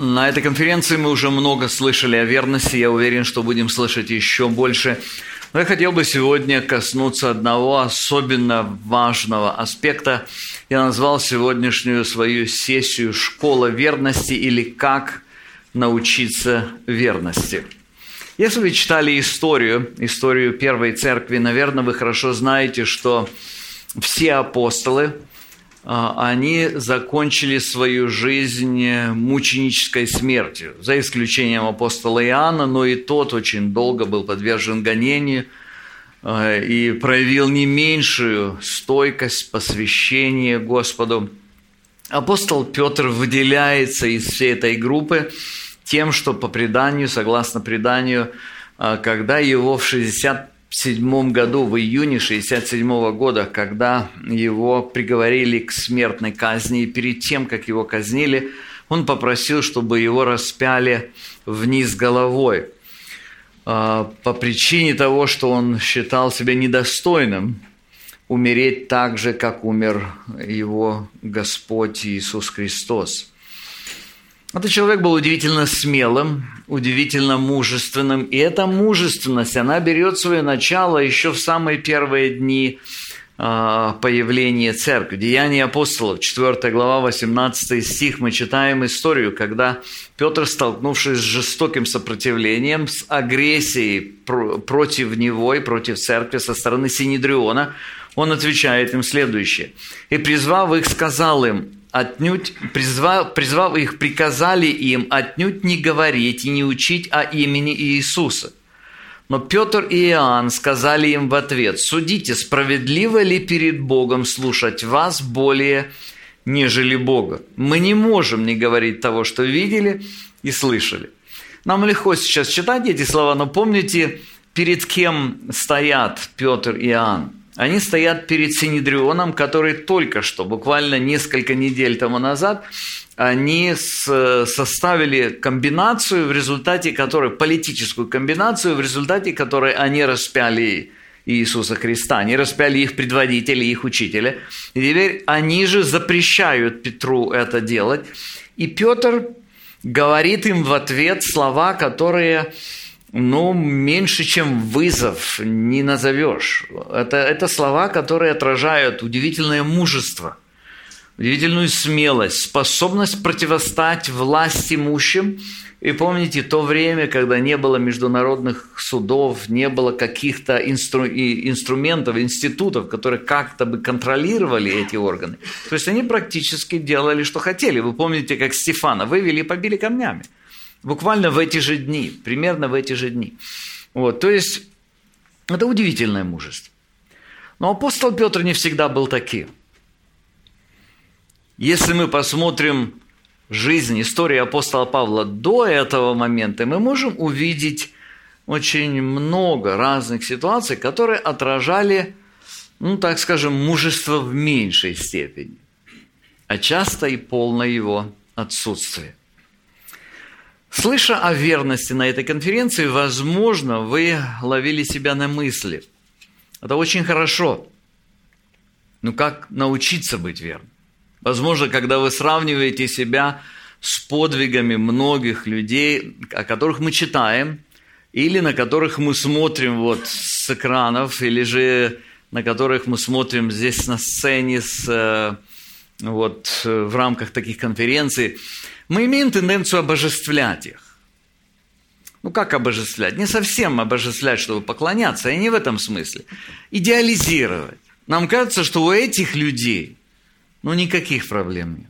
На этой конференции мы уже много слышали о верности, я уверен, что будем слышать еще больше. Но я хотел бы сегодня коснуться одного особенно важного аспекта. Я назвал сегодняшнюю свою сессию «Школа верности» или «Как научиться верности». Если вы читали историю Первой Церкви, наверное, вы хорошо знаете, что все апостолы, они закончили свою жизнь мученической смертью, за исключением апостола Иоанна, но и тот очень долго был подвержен гонению и проявил не меньшую стойкость, посвящение Господу. Апостол Петр выделяется из всей этой группы тем, что по преданию, согласно преданию, когда его в 1967 году, в июне 1967 года, когда его приговорили к смертной казни, и перед тем, как его казнили, он попросил, чтобы его распяли вниз головой, по причине того, что он считал себя недостойным умереть так же, как умер его Господь Иисус Христос. Этот человек был удивительно смелым, удивительно мужественным, и эта мужественность, она берет свое начало еще в самые первые дни появления церкви. Деяния апостолов, 4 глава, 18 стих, мы читаем историю, когда Петр, столкнувшись с жестоким сопротивлением, с агрессией против него и против церкви со стороны Синедриона, он отвечает им следующее. «И призвав их, сказал им, призвав их, приказали им отнюдь не говорить и не учить о имени Иисуса. Но Петр и Иоанн сказали им в ответ: судите, справедливо ли перед Богом слушать вас более, нежели Бога? Мы не можем не говорить того, что видели и слышали». Нам легко сейчас читать эти слова, но помните, перед кем стоят Петр и Иоанн? Они стоят перед Синедрионом, который только что, буквально несколько недель тому назад, они составили комбинацию, в результате которой, политическую комбинацию, в результате которой они распяли Иисуса Христа. Они распяли их предводителя, их учителя. И теперь они же запрещают Петру это делать. И Петр говорит им в ответ слова, которые... меньше, чем вызов не назовешь. Это слова, которые отражают удивительное мужество, удивительную смелость, способность противостать власть имущим. И помните, то время, когда не было международных судов, не было каких-то инструментов, институтов, которые как-то бы контролировали эти органы. То есть они практически делали, что хотели. Вы помните, как Стефана вывели и побили камнями. Буквально в эти же дни, примерно в эти же дни. То есть, это удивительное мужество. Но апостол Петр не всегда был таким. Если мы посмотрим жизнь, историю апостола Павла до этого момента, мы можем увидеть очень много разных ситуаций, которые отражали, так скажем, мужество в меньшей степени, а часто и полное его отсутствие. Слыша о верности на этой конференции, возможно, вы ловили себя на мысли. Это очень хорошо. Но как научиться быть верным? Возможно, когда вы сравниваете себя с подвигами многих людей, о которых мы читаем, или на которых мы смотрим с экранов, или же на которых мы смотрим здесь на сцене в рамках таких конференций, мы имеем тенденцию обожествлять их. Как обожествлять? Не совсем обожествлять, чтобы поклоняться, и не в этом смысле. Идеализировать. Нам кажется, что у этих людей, никаких проблем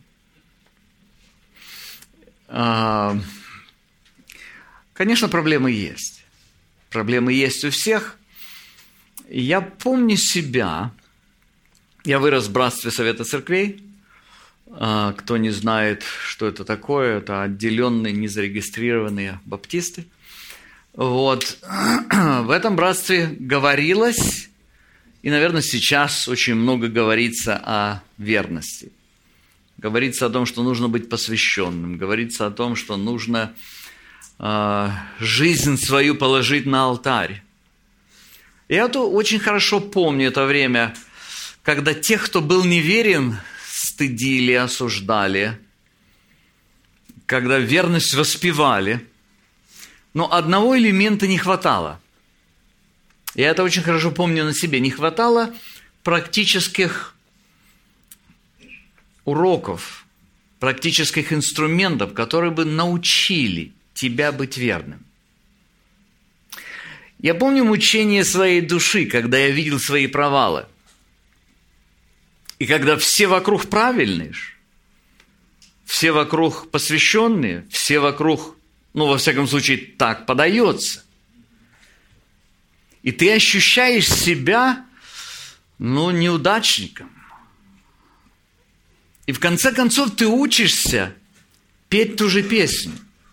нет. Конечно, проблемы есть. Проблемы есть у всех. Я помню себя. Я вырос в братстве Совета Церквей. Кто не знает, что это такое, это отделенные, незарегистрированные баптисты. В этом братстве говорилось, и, наверное, сейчас очень много говорится о верности. Говорится о том, что нужно быть посвященным, говорится о том, что нужно жизнь свою положить на алтарь. И я очень хорошо помню это время, когда тех, кто был неверен, стыдили, осуждали. когда верность воспевали, но одного элемента не хватало. Я это очень хорошо помню на себе. Не хватало практических уроков, практических инструментов, которые бы научили тебя быть верным. Я помню мучение своей души, когда я видел свои провалы. И когда все вокруг правильные, все вокруг посвященные, все вокруг, во всяком случае, так подается. И ты ощущаешь себя, неудачником. И в конце концов ты учишься петь ту же песню.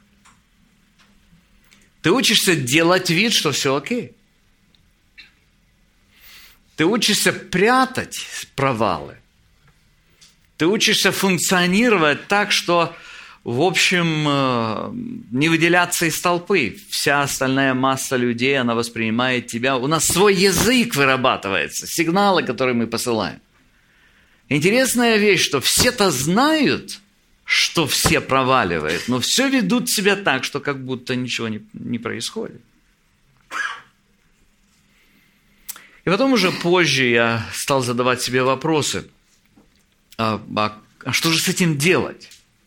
Ты учишься делать вид, что все окей. Ты учишься прятать провалы. Ты учишься функционировать так, что, в общем, не выделяться из толпы. Вся остальная масса людей, она воспринимает тебя. У нас свой язык вырабатывается, сигналы, которые мы посылаем. Интересная вещь, что все-то знают, что все проваливают, но все ведут себя так, что как будто ничего не происходит. И потом уже позже я стал задавать себе вопросы, а что же с этим делать?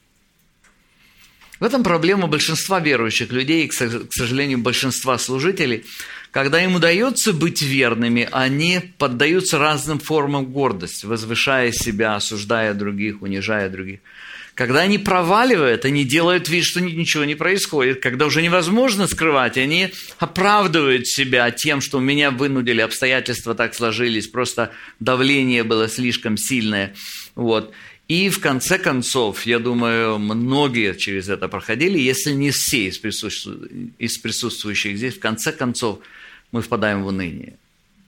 В этом проблема большинства верующих людей, и, к сожалению, большинства служителей. Когда им удается быть верными, они поддаются разным формам гордости, возвышая себя, осуждая других, унижая других. Когда они проваливают, они делают вид, что ничего не происходит. Когда уже невозможно скрывать, они оправдывают себя тем, что меня вынудили, обстоятельства так сложились, просто давление было слишком сильное. И в конце концов, я думаю, многие через это проходили, если не все из присутствующих здесь, в конце концов мы впадаем в уныние.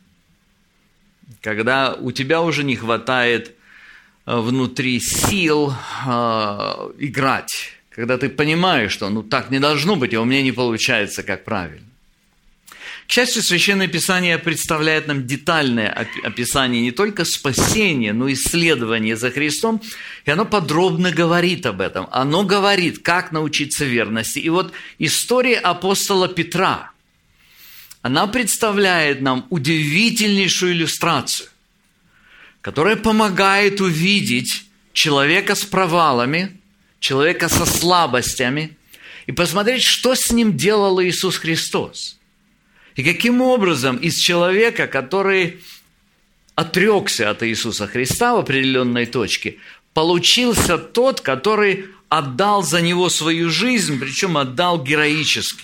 Когда у тебя уже не хватает внутри сил играть, когда ты понимаешь, что так не должно быть, а у меня не получается, как правильно. К счастью, Священное Писание представляет нам детальное описание не только спасения, но и исследования за Христом, и оно подробно говорит об этом. Оно говорит, как научиться верности. И история апостола Петра, она представляет нам удивительнейшую иллюстрацию, которая помогает увидеть человека с провалами, человека со слабостями, и посмотреть, что с ним делал Иисус Христос. И каким образом из человека, который отрекся от Иисуса Христа в определенной точке, получился тот, который отдал за него свою жизнь, причем отдал героически.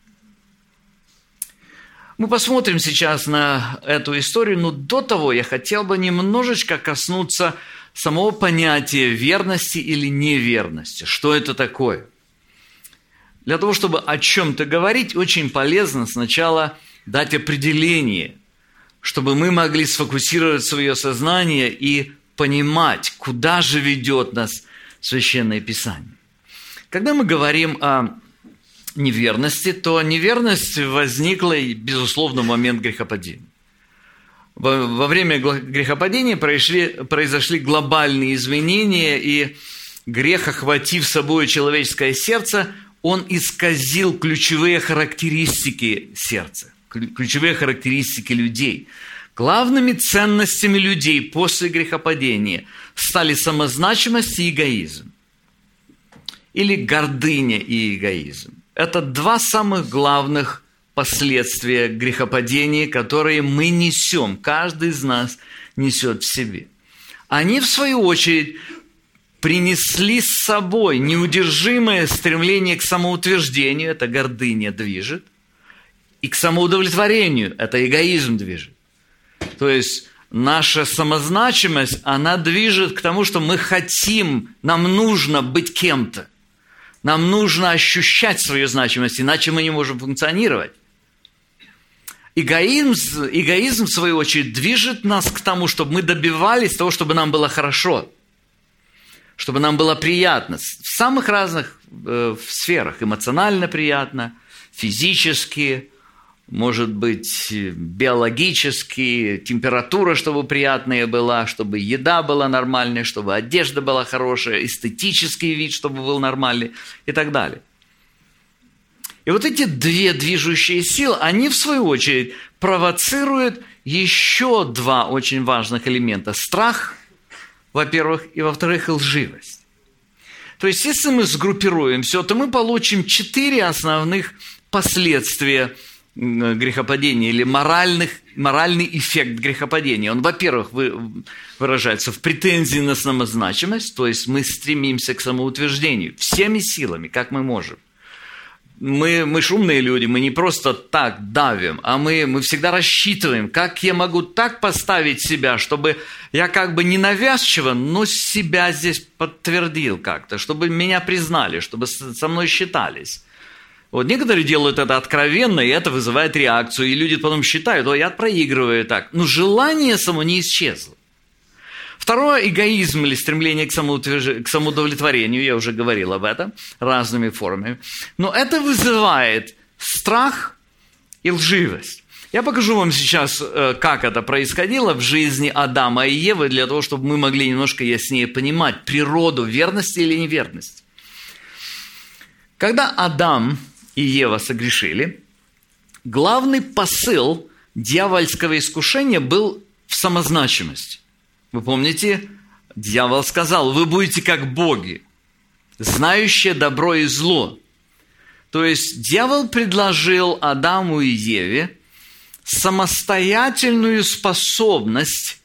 Мы посмотрим сейчас на эту историю, но до того я хотел бы немножечко коснуться самого понятия верности или неверности. Что это такое? Для того, чтобы о чем-то говорить, очень полезно сначала дать определение, чтобы мы могли сфокусировать свое сознание и понимать, куда же ведет нас Священное Писание. Когда мы говорим о неверности, то неверность возникла, безусловно, в момент грехопадения. Во время грехопадения произошли глобальные изменения, и грех, охватив собой человеческое сердце, он исказил ключевые характеристики сердца, ключевые характеристики людей. Главными ценностями людей после грехопадения стали самозначимость и эгоизм. Или гордыня и эгоизм. Это два самых главных последствия грехопадения, которые мы несем, каждый из нас несет в себе. Они, в свою очередь, принесли с собой неудержимое стремление к самоутверждению, это гордыня движет, и к самоудовлетворению, это эгоизм движет. То есть наша самозначимость, она движет к тому, что мы хотим, нам нужно быть кем-то. Нам нужно ощущать свою значимость, иначе мы не можем функционировать. Эгоизм, в свою очередь, движет нас к тому, чтобы мы добивались того, чтобы нам было хорошо, чтобы нам было приятно. В самых разных сферах. Эмоционально приятно, физически, может быть, биологически, температура, чтобы приятная была, чтобы еда была нормальная, чтобы одежда была хорошая, эстетический вид, чтобы был нормальный и так далее. И вот эти две движущие силы, они, в свою очередь, провоцируют еще два очень важных элемента. Страх, во-первых, и, во-вторых, лживость. То есть, если мы сгруппируем все, то мы получим 4 основных последствия грехопадения или моральный эффект грехопадения. Он, во-первых, выражается в претензии на самозначимость, то есть мы стремимся к самоутверждению всеми силами, как мы можем. Мы ж умные люди, мы не просто так давим, а мы всегда рассчитываем, как я могу так поставить себя, чтобы я как бы не навязчиво, но себя здесь подтвердил как-то, чтобы меня признали, чтобы со мной считались. Вот некоторые делают это откровенно, и это вызывает реакцию, и люди потом считают, я проигрываю так. Но желание само не исчезло. Второе – эгоизм или стремление к самоудовлетворению, я уже говорил об этом, разными формами. Но это вызывает страх и лживость. Я покажу вам сейчас, как это происходило в жизни Адама и Евы, для того, чтобы мы могли немножко яснее понимать природу верности или неверности. Когда Адам и Ева согрешили, главный посыл дьявольского искушения был в самозначимости. Вы помните, дьявол сказал, вы будете как боги, знающие добро и зло. То есть дьявол предложил Адаму и Еве самостоятельную способность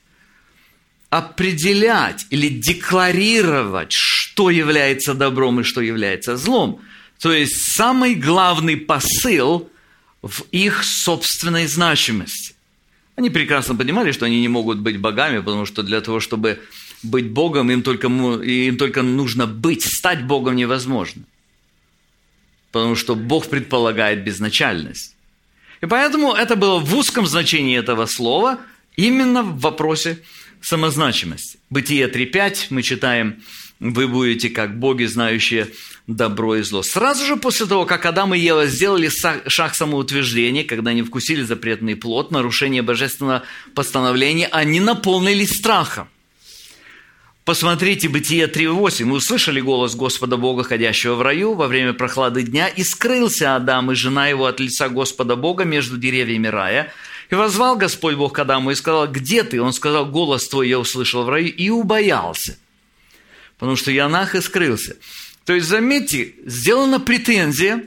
определять или декларировать, что является добром и что является злом. То есть самый главный посыл в их собственной значимости. Они прекрасно понимали, что они не могут быть богами, потому что для того, чтобы быть Богом, им только нужно быть, стать Богом невозможно. Потому что Бог предполагает безначальность. И поэтому это было в узком значении этого слова, именно в вопросе самозначимости. Бытие 3.5 мы читаем, вы будете как боги, знающие добро и зло. Сразу же после того, как Адам и Ева сделали шаг самоутверждения, когда они вкусили запретный плод, нарушение божественного постановления, они наполнились страхом. Посмотрите, Бытие 3.8. «Мы услышали голос Господа Бога, ходящего в раю, во время прохлады дня, и скрылся Адам и жена его от лица Господа Бога между деревьями рая. И воззвал Господь Бог к Адаму и сказал, где ты? Он сказал, голос твой я услышал в раю, и убоялся, потому что я наг и скрылся». То есть, заметьте, сделана претензия,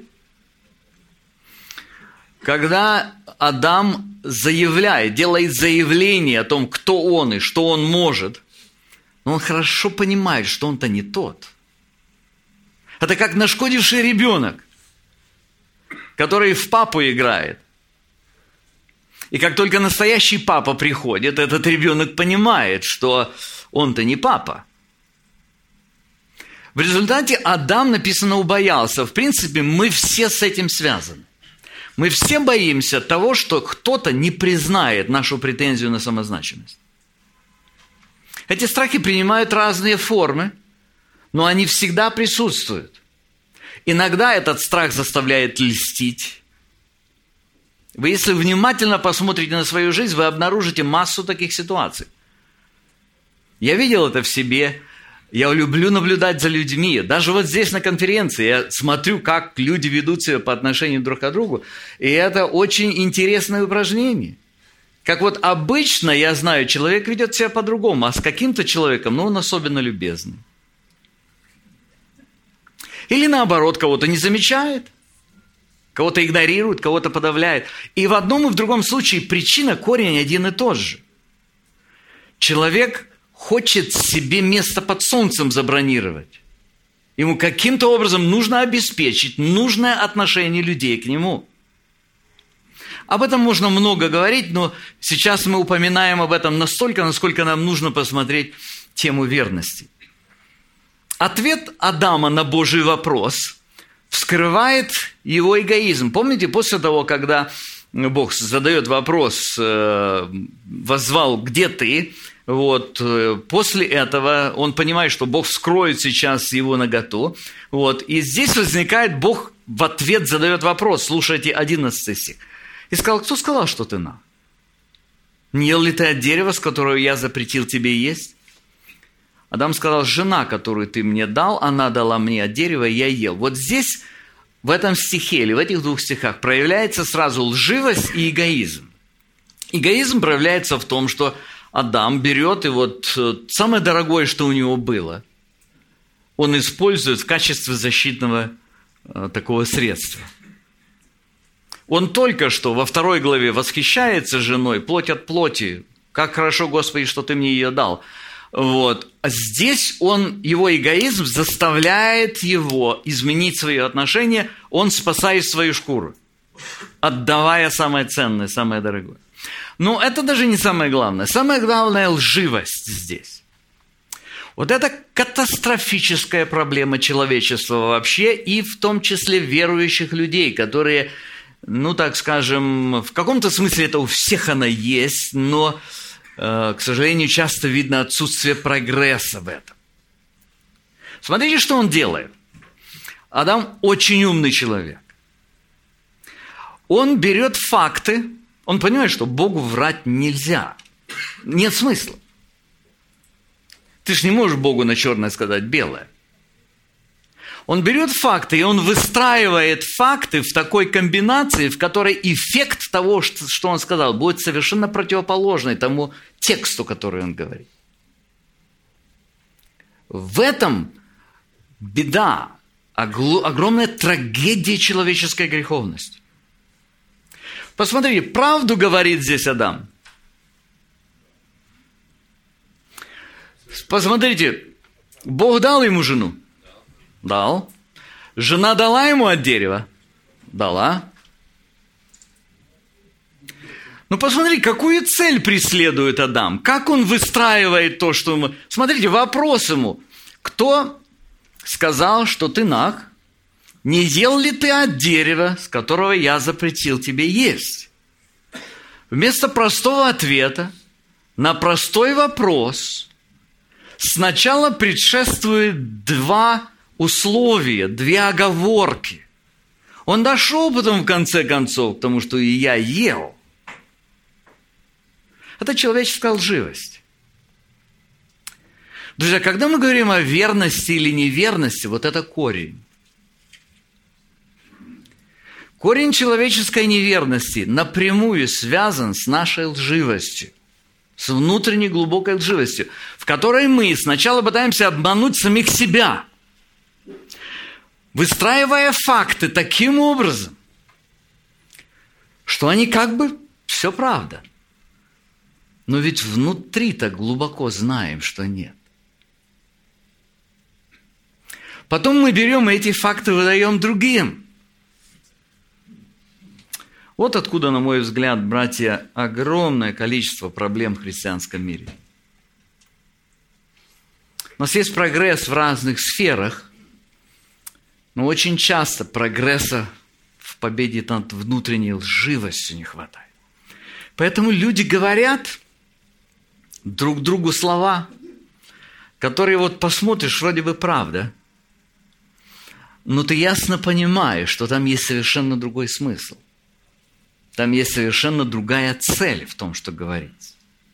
когда Адам делает заявление о том, кто он и что он может, но он хорошо понимает, что он-то не тот. Это как нашкодивший ребенок, который в папу играет. И как только настоящий папа приходит, этот ребенок понимает, что он-то не папа. В результате Адам, написано, убоялся. В принципе, мы все с этим связаны. Мы все боимся того, что кто-то не признает нашу претензию на самозначимость. Эти страхи принимают разные формы, но они всегда присутствуют. Иногда этот страх заставляет льстить. Вы, если внимательно посмотрите на свою жизнь, вы обнаружите массу таких ситуаций. Я видел это в себе. Я люблю наблюдать за людьми. Даже вот здесь на конференции я смотрю, как люди ведут себя по отношению друг к другу. И это очень интересное упражнение. Как вот обычно, я знаю, человек ведет себя по-другому, а с каким-то человеком, он особенно любезный. Или наоборот, кого-то не замечает, кого-то игнорирует, кого-то подавляет. И в одном и в другом случае причина, корень один и тот же. Человек хочет себе место под солнцем забронировать. Ему каким-то образом нужно обеспечить нужное отношение людей к нему. Об этом можно много говорить, но сейчас мы упоминаем об этом настолько, насколько нам нужно посмотреть тему верности. Ответ Адама на Божий вопрос вскрывает его эгоизм. Помните, после того, когда Бог задает вопрос, воззвал, где ты? После этого он понимает, что Бог вскроет сейчас его наготу. И здесь возникает, Бог в ответ задает вопрос. Слушайте 11 стих. И сказал: кто сказал, что ты наг? Не ел ли ты от дерева, с которого я запретил тебе есть? Адам сказал: жена, которую ты мне дал, она дала мне от дерева, и я ел. Вот здесь, в этом стихе, или в этих двух стихах, проявляется сразу лживость и эгоизм. Эгоизм проявляется в том, что Адам берет и вот самое дорогое, что у него было, он использует в качестве защитного такого средства. Он только что во 2 главе восхищается женой, плоть от плоти. Как хорошо, Господи, что ты мне ее дал. Вот. А здесь его эгоизм заставляет его изменить свои отношения, он спасает свою шкуру, отдавая самое ценное, самое дорогое. Но это даже не самое главное. Самое главное – лживость здесь. Вот это катастрофическая проблема человечества вообще, и в том числе верующих людей, которые, ну так скажем, в каком-то смысле это у всех она есть, но, к сожалению, часто видно отсутствие прогресса в этом. Смотрите, что он делает. Адам очень умный человек. Он берет факты, он понимает, что Богу врать нельзя. Нет смысла. Ты ж не можешь Богу на черное сказать белое. Он берет факты, и он выстраивает факты в такой комбинации, в которой эффект того, что он сказал, будет совершенно противоположный тому тексту, который он говорит. В этом беда, огромная трагедия человеческой греховности. Посмотрите, правду говорит здесь Адам. Посмотрите, Бог дал ему жену? Дал. Жена дала ему от дерева? Дала. Ну, посмотри, какую цель преследует Адам? Как он выстраивает то, что ему... Смотрите, вопрос ему. Кто сказал, что ты наг? Не ел ли ты от дерева, с которого я запретил тебе есть? Вместо простого ответа на простой вопрос сначала предшествует 2 условия, 2 оговорки. Он дошел потом в конце концов к тому, что и я ел. Это человеческая лживость. Друзья, когда мы говорим о верности или неверности, вот это корень. Корень человеческой неверности напрямую связан с нашей лживостью, с внутренней глубокой лживостью, в которой мы сначала пытаемся обмануть самих себя, выстраивая факты таким образом, что они как бы все правда. Но ведь внутри-то глубоко знаем, что нет. Потом мы берем эти факты и выдаем другим. Вот откуда, на мой взгляд, братья, огромное количество проблем в христианском мире. У нас есть прогресс в разных сферах, но очень часто прогресса в победе над внутренней лживостью не хватает. Поэтому люди говорят друг другу слова, которые вот посмотришь, вроде бы правда, но ты ясно понимаешь, что там есть совершенно другой смысл. Там есть совершенно другая цель в том, что говорится.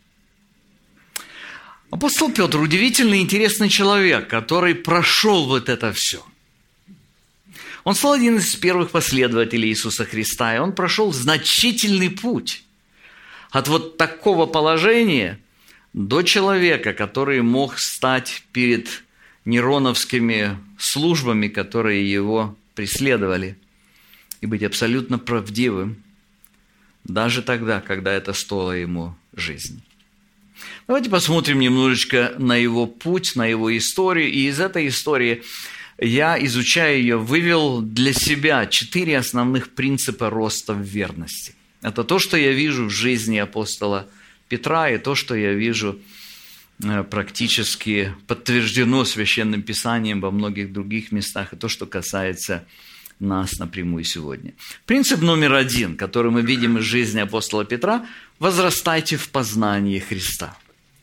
Апостол Петр – удивительный, интересный человек, который прошел вот это все. Он стал один из первых последователей Иисуса Христа, и он прошел значительный путь от вот такого положения до человека, который мог стать перед нероновскими службами, которые его преследовали, и быть абсолютно правдивым, даже тогда, когда это стоило ему жизни. Давайте посмотрим немножечко на его путь, на его историю. И из этой истории я, изучая ее, вывел для себя 4 основных принципа роста в верности. Это то, что я вижу в жизни апостола Петра, и то, что я вижу практически подтверждено Священным Писанием во многих других местах, и то, что касается нас напрямую сегодня. Принцип номер 1, который мы видим из жизни апостола Петра – возрастайте в познании Христа.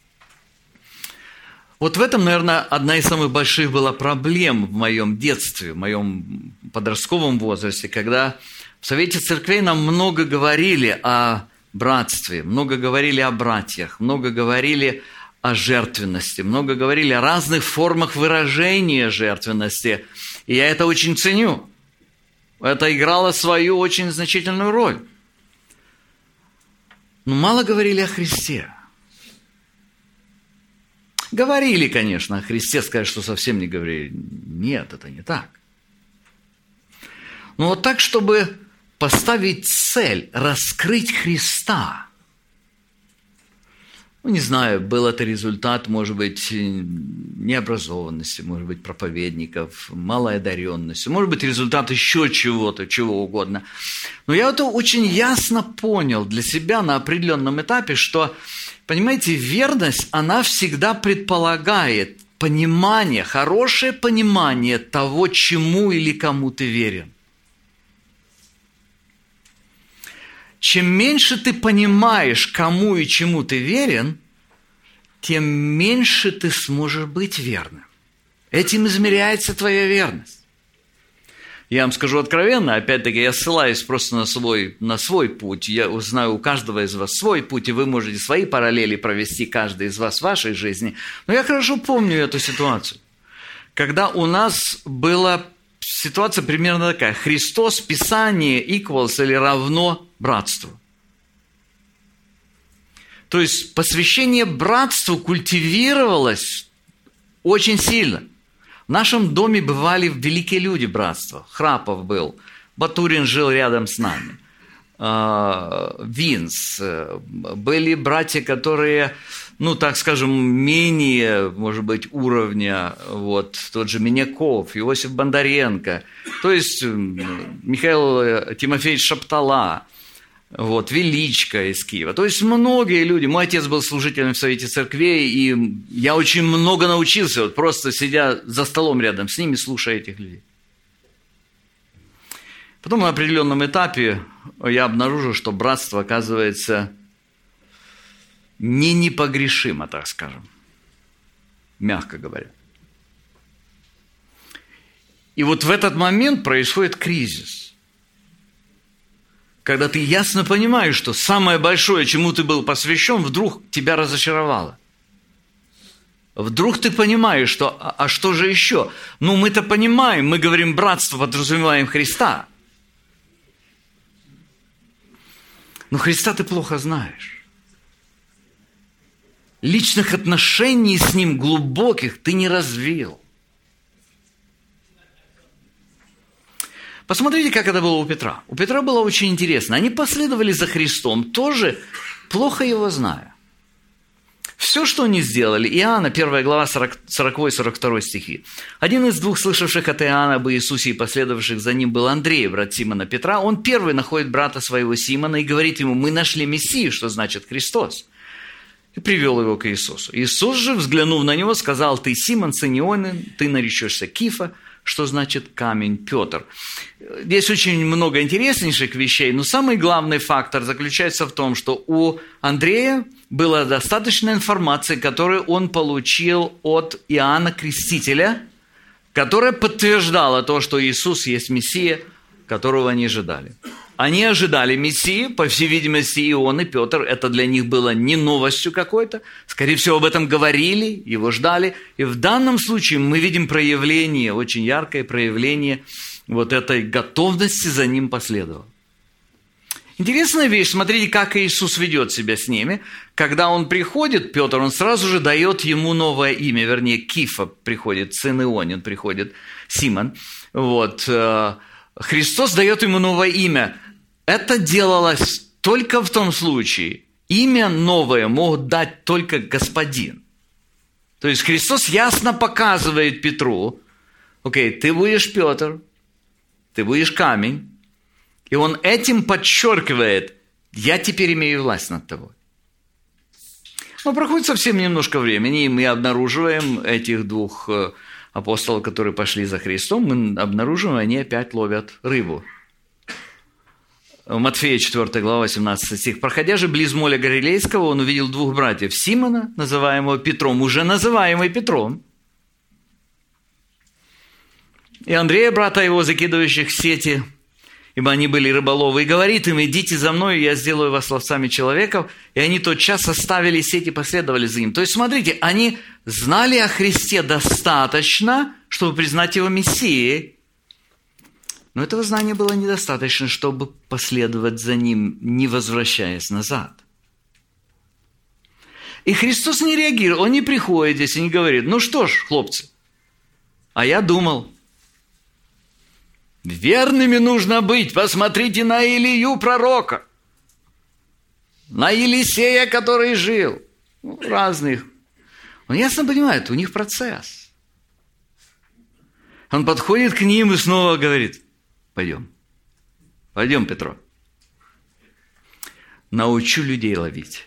Вот в этом, наверное, одна из самых больших была проблем в моем детстве, в моем подростковом возрасте, когда В Совете Церквей нам много говорили о братстве, много говорили о братьях, много говорили о жертвенности, много говорили о разных формах выражения жертвенности. И я это очень ценю. Это играло свою очень значительную роль. Но мало говорили о Христе. Говорили, конечно, о Христе, сказать, что совсем не говорили. Нет, это не так. Но вот так, чтобы поставить цель раскрыть Христа. Не знаю, был это результат, может быть, необразованности, может быть, проповедников, малой одаренности, может быть, результат еще чего-то, чего угодно. Но я это очень ясно понял для себя на определенном этапе, что, понимаете, верность, она всегда предполагает понимание, хорошее понимание того, чему или кому ты верен. Чем меньше ты понимаешь, кому и чему ты верен, тем меньше ты сможешь быть верным. Этим измеряется твоя верность. Я вам скажу откровенно, опять-таки, я ссылаюсь просто на свой путь. Я знаю у каждого из вас свой путь, и вы можете свои параллели провести, каждый из вас в вашей жизни. Но я хорошо помню эту ситуацию, когда у нас была ситуация примерно такая. Христос, Писание, equals или равно братству. То есть посвящение братству культивировалось очень сильно. В нашем доме бывали великие люди братства. Храпов был, Батурин жил рядом с нами, Винс. Были братья, которые, так скажем, менее, может быть, уровня, тот же Миняков, Иосиф Бондаренко, то есть Михаил Тимофеевич Шаптала, Величко из Киева. То есть многие люди. Мой отец был служителем в Совете Церквей, и я очень много научился, просто сидя за столом рядом с ними, слушая этих людей. Потом на определенном этапе я обнаружил, что братство, оказывается, не непогрешимо, так скажем, мягко говоря. И в этот момент происходит кризис. Когда ты ясно понимаешь, что самое большое, чему ты был посвящен, вдруг тебя разочаровало. Вдруг ты понимаешь, что а что же еще? Мы-то понимаем, мы говорим братство, подразумеваем Христа. Но Христа ты плохо знаешь. Личных отношений с Ним глубоких ты не развил. Посмотрите, как это было у Петра. У Петра было очень интересно. Они последовали за Христом, тоже плохо Его зная. Все, что они сделали, Иоанна, 1 глава, 40-42 стихи. Один из двух слышавших от Иоанна об Иисусе и последовавших за Ним был Андрей, брат Симона Петра. Он первый находит брата своего Симона и говорит ему: мы нашли Мессию, что значит Христос. И привел его к Иисусу. Иисус же, взглянув на него, сказал: ты Симон, сын Ионин, ты наречешься Кифа, что значит камень Петр. Здесь очень много интереснейших вещей, но самый главный фактор заключается в том, что у Андрея была достаточно информации, которую он получил от Иоанна Крестителя, которая подтверждала то, что Иисус есть Мессия, которого они ожидали. Они ожидали Мессии, по всей видимости, и он, и Петр. Это для них было не новостью какой-то. Скорее всего, об этом говорили, его ждали. И в данном случае мы видим проявление, очень яркое проявление этой готовности за ним последовать. Интересная вещь, смотрите, как Иисус ведет себя с ними. Когда он приходит, Петр, он сразу же дает ему новое имя, вернее, Кифа приходит, сын Ионин приходит, Симон. Христос дает ему новое имя. Это делалось только в том случае. Имя новое мог дать только Господин. То есть Христос ясно показывает Петру: ты будешь Петр, ты будешь камень. И он этим подчеркивает: я теперь имею власть над тобой. Но проходит совсем немножко времени, и мы обнаруживаем этих двух апостолов, которые пошли за Христом, мы обнаруживаем, они опять ловят рыбу. Матфея 4 глава, 18 стих. «Проходя же близ моря Галилейского, он увидел двух братьев: Симона, называемого Петром, уже называемый Петром, и Андрея, брата его, закидывающих сети. ибо они были рыболовы, и говорит им: идите за мной, и я сделаю вас ловцами человеков. И они тотчас оставили сеть и последовали за ним. То есть, смотрите, они знали о Христе достаточно, чтобы признать его Мессией, но этого знания было недостаточно, чтобы последовать за ним, не возвращаясь назад. И Христос не реагирует, Он не приходит здесь и не говорит: ну что ж, хлопцы, а я думал, верными нужно быть. Посмотрите на Илию пророка, на Елисея, который жил. Разных. Он ясно понимает, у них процесс. Он подходит к ним и снова говорит: пойдем, Петро. Научу людей ловить.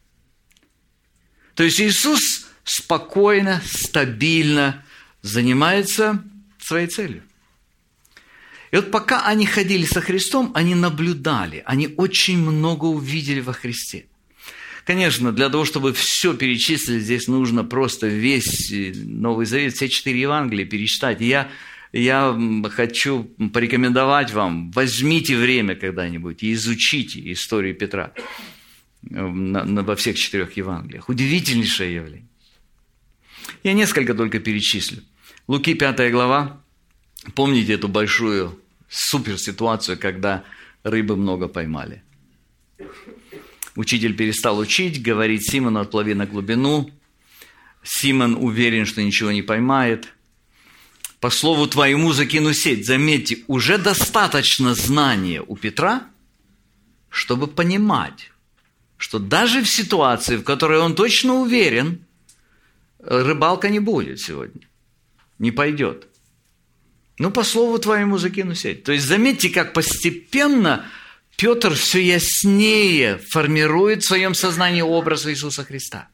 То есть Иисус спокойно, стабильно занимается своей целью. И вот пока они ходили со Христом, они наблюдали, они очень много увидели во Христе. Конечно, для того, чтобы все перечислить, здесь нужно просто весь Новый Завет, все 4 Евангелия перечитать. Я хочу порекомендовать вам: возьмите время когда-нибудь и изучите историю Петра во всех 4 Евангелиях. Удивительнейшее явление. Я несколько только перечислю. Луки 5 глава. Помните эту большую суперситуацию, когда рыбы много поймали? Учитель перестал учить, говорит Симону: отплыви на глубину. Симон уверен, что ничего не поймает. По слову твоему закину сеть. Заметьте, уже достаточно знания у Петра, чтобы понимать, что даже в ситуации, в которой он точно уверен, рыбалка не будет сегодня, не пойдет. Ну, по слову твоему закину сеть. То есть, заметьте, как постепенно Петр все яснее формирует в своем сознании образ Иисуса Христа.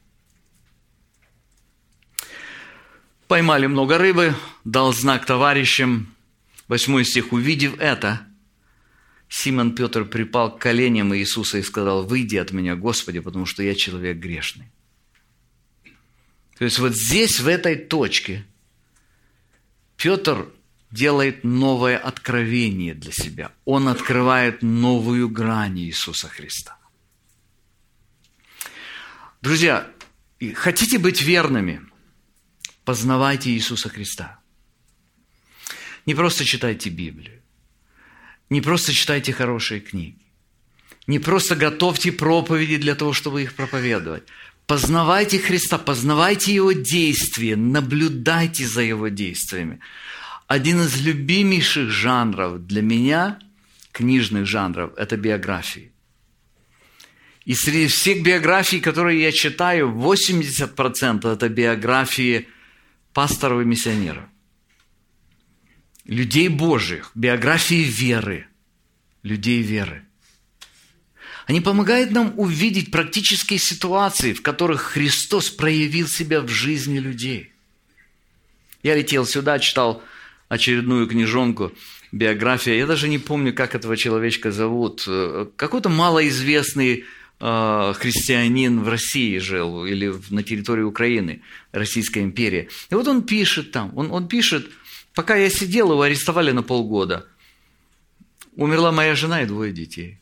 Поймали много рыбы, дал знак товарищам. 8 стих. Увидев это, Симон Петр припал к коленям Иисуса и сказал: выйди от меня, Господи, потому что я человек грешный. То есть вот здесь, в этой точке, Петр делает новое откровение для себя. Он открывает новую грань Иисуса Христа. Друзья, хотите быть верными? Познавайте Иисуса Христа. Не просто читайте Библию. Не просто читайте хорошие книги. Не просто готовьте проповеди для того, чтобы их проповедовать. Познавайте Христа, познавайте Его действия, наблюдайте за Его действиями. Один из любимейших жанров для меня, книжных жанров, это биографии. И среди всех биографий, которые я читаю, 80% это биографии пасторов и миссионеров. Людей Божьих, биографии веры, людей веры. Они помогают нам увидеть практические ситуации, в которых Христос проявил себя в жизни людей. Я летел сюда, читал очередную книжонку, биография. Я даже не помню, как этого человечка зовут. Какой-то малоизвестный христианин в России жил, или на территории Украины, Российская империя. И вот он пишет там, он пишет: пока я сидел, его арестовали на полгода. Умерла моя жена и 2 детей.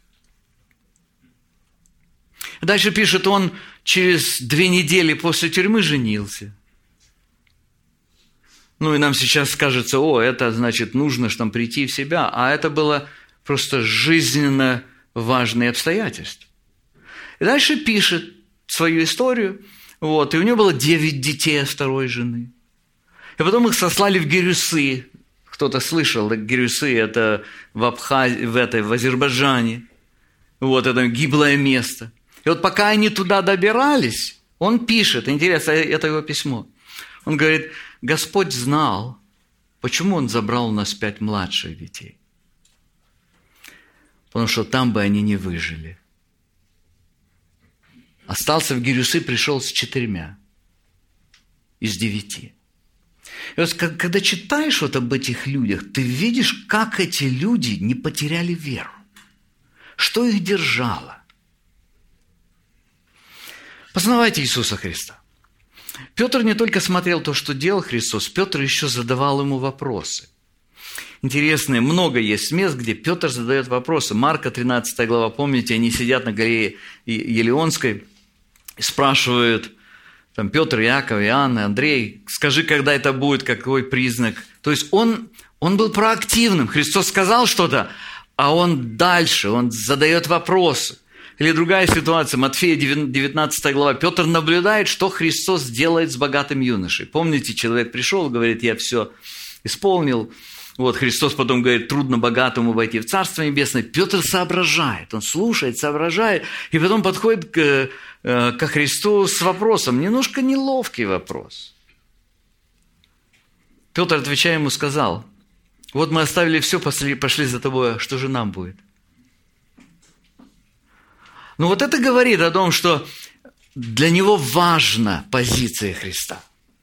Дальше пишет, он через 2 недели после тюрьмы женился. Ну и нам сейчас кажется: это значит, нужно же там прийти в себя. А это было просто жизненно важные обстоятельства. И дальше пишет свою историю. И у него было 9 детей от 2 жены. И потом их сослали в Гирюсы. Кто-то слышал, Гирюсы – это в Азербайджане. Это гиблое место. И вот пока они туда добирались, он пишет, интересно, это его письмо. Он говорит: Господь знал, почему Он забрал у нас 5 младших детей. Потому что там бы они не выжили. Остался в Гирюсы, пришел с 4 из 9. И вот когда читаешь об этих людях, ты видишь, как эти люди не потеряли веру. Что их держало? Познавайте Иисуса Христа. Петр не только смотрел то, что делал Христос, Петр еще задавал ему вопросы. интересные. Много есть мест, где Петр задает вопросы. Марка, 13 глава, помните, они сидят на горе Елеонской и спрашивают, там, Петр, Иаков, Иоанн, Андрей, скажи, когда это будет, какой признак. То есть он был проактивным. Христос сказал что-то, а он дальше, он задает вопросы. Или другая ситуация, Матфея 19 глава. Петр наблюдает, что Христос делает с богатым юношей. Помните, человек пришел, говорит, я все исполнил. Вот Христос потом говорит, трудно богатому войти в Царство Небесное. Петр соображает, он слушает, соображает, и потом подходит ко Христу с вопросом, немножко неловкий вопрос. Петр, отвечая ему, сказал, вот мы оставили все, пошли за тобой, что же нам будет? Ну вот это говорит о том, что для него важна позиция Христа.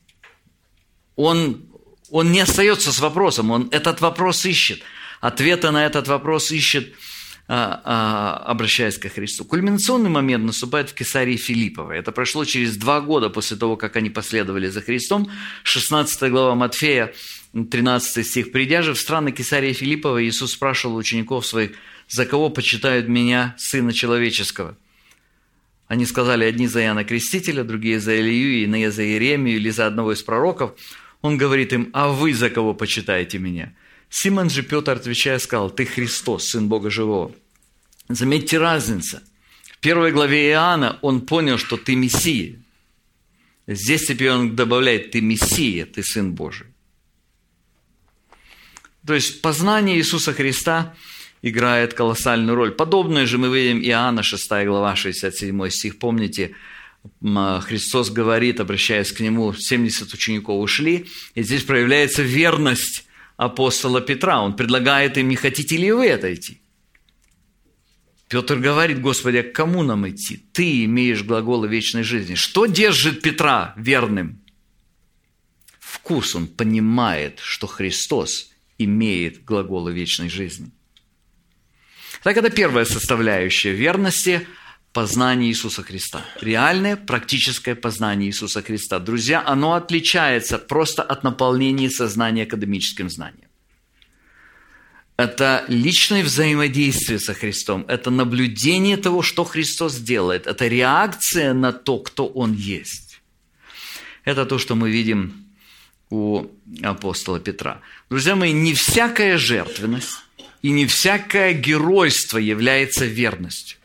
Он не остается с вопросом, он этот вопрос ищет. Ответы на этот вопрос ищет, обращаясь ко Христу. Кульминационный момент наступает в Кесарии Филипповой. Это прошло через 2 года после того, как они последовали за Христом. 16 глава Матфея, 13 стих. «Придя же в страны Кесарии Филипповой, Иисус спрашивал учеников своих, за кого почитают меня, Сына Человеческого? Они сказали, одни за Иоанна Крестителя, другие за Илию, иные за Иеремию или за одного из пророков. Он говорит им, а вы за кого почитаете меня? Симон же Петр, отвечая, сказал, ты Христос, Сын Бога Живого. Заметьте разницу. В 1 главе Иоанна он понял, что ты Мессия. Здесь теперь он добавляет, ты Мессия, ты Сын Божий. То есть познание Иисуса Христа играет колоссальную роль. Подобное же мы видим Иоанна, 6 глава, 67 стих. Помните, Христос говорит, обращаясь к нему, 70 учеников ушли, и здесь проявляется верность апостола Петра. Он предлагает им, не хотите ли вы отойти? Петр говорит, Господи, а к кому нам идти? Ты имеешь глаголы вечной жизни. Что держит Петра верным? Вкус, он понимает, что Христос имеет глаголы вечной жизни. Так это первая составляющая верности – познание Иисуса Христа. Реальное, практическое познание Иисуса Христа. Друзья, оно отличается просто от наполнения сознания академическим знанием. Это личное взаимодействие со Христом. Это наблюдение того, что Христос делает. Это реакция на то, кто Он есть. Это то, что мы видим у апостола Петра. Друзья мои, не всякая жертвенность и не всякое геройство является верностью.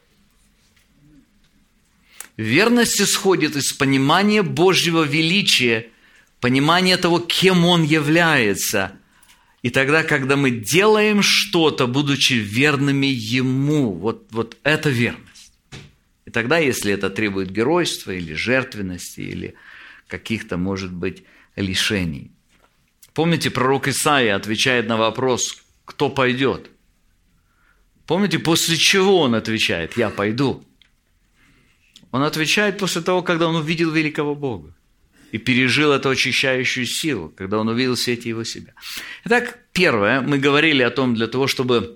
Верность исходит из понимания Божьего величия, понимания того, кем Он является. И тогда, когда мы делаем что-то, будучи верными Ему, вот это верность. И тогда, если это требует геройства или жертвенности, или каких-то, может быть, лишений. Помните, пророк Исаия отвечает на вопрос, кто пойдет? Помните, после чего он отвечает, я пойду? Он отвечает после того, когда он увидел великого Бога и пережил эту очищающую силу, когда он увидел в свете его себя. Итак, первое, мы говорили о том, для того, чтобы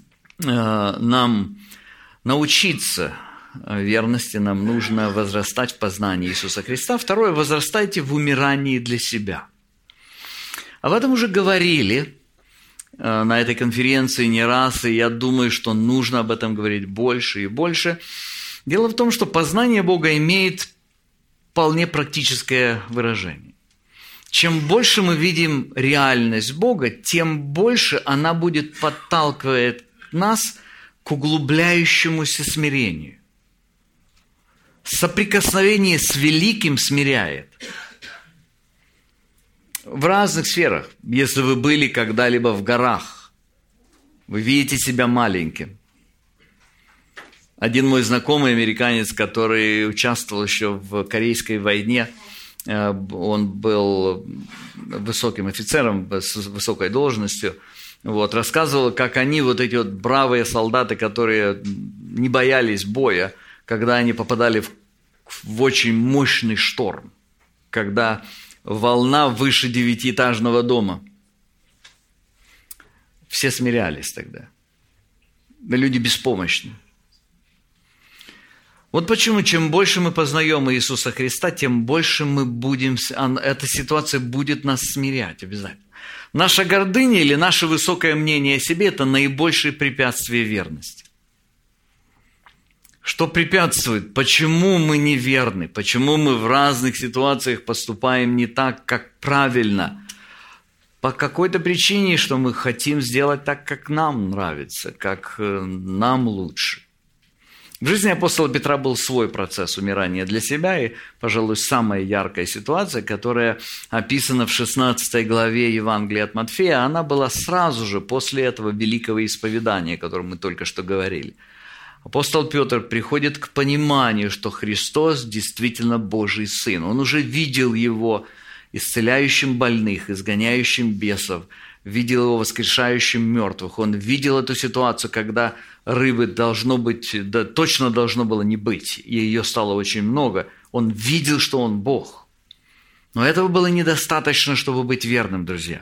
нам научиться верности, нам нужно возрастать в познании Иисуса Христа. Второе, возрастайте в умирании для себя. Об этом уже говорили на этой конференции не раз, и я думаю, что нужно об этом говорить больше и больше. Дело в том, что познание Бога имеет вполне практическое выражение. Чем больше мы видим реальность Бога, тем больше она будет подталкивать нас к углубляющемуся смирению. Соприкосновение с великим смиряет. В разных сферах. Если вы были когда-либо в горах, вы видите себя маленьким. Один мой знакомый американец, который участвовал еще в Корейской войне, он был высоким офицером с высокой должностью, рассказывал, как они, эти бравые солдаты, которые не боялись боя, когда они попадали в очень мощный шторм, когда волна выше 9-этажного дома. Все смирялись тогда. Люди беспомощны. Вот почему, чем больше мы познаем Иисуса Христа, тем больше мы будем, эта ситуация будет нас смирять обязательно. Наша гордыня или наше высокое мнение о себе – это наибольшее препятствие верности. Что препятствует? Почему мы неверны? Почему мы в разных ситуациях поступаем не так, как правильно? По какой-то причине, что мы хотим сделать так, как нам нравится, как нам лучше. В жизни апостола Петра был свой процесс умирания для себя, и, пожалуй, самая яркая ситуация, которая описана в 16 главе Евангелия от Матфея, она была сразу же после этого великого исповедания, о котором мы только что говорили. Апостол Петр приходит к пониманию, что Христос действительно Божий Сын. Он уже видел Его исцеляющим больных, изгоняющим бесов, видел Его воскрешающим мертвых. Он видел эту ситуацию, когда рыбы точно должно было не быть, и ее стало очень много. Он видел, что Он Бог. Но этого было недостаточно, чтобы быть верным, друзья.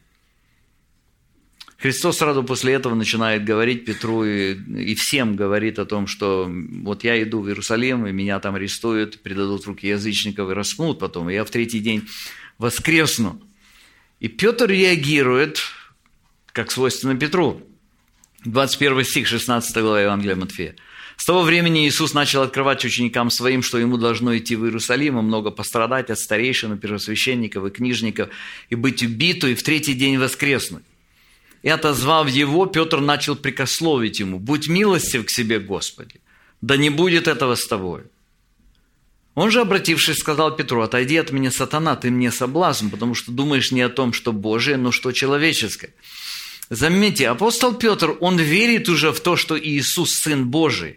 Христос сразу после этого начинает говорить Петру и всем говорит о том, что вот я иду в Иерусалим, и меня там арестуют, предадут в руки язычников и распнут потом, и я в третий день воскресну. И Петр реагирует, как свойственно Петру. 21 стих 16 глава Евангелия Матфея. «С того времени Иисус начал открывать ученикам своим, что ему должно идти в Иерусалим, и много пострадать от старейшин, первосвященников и книжников, и быть убиту, и в третий день воскреснуть. И, отозвав его, Петр начал прикословить ему: «Будь милостив к себе, Господи, да не будет этого с тобой». Он же, обратившись, сказал Петру: «Отойди от меня, сатана, ты мне соблазн, потому что думаешь не о том, что Божие, но что человеческое». Заметьте, апостол Петр, он верит уже в то, что Иисус Сын Божий.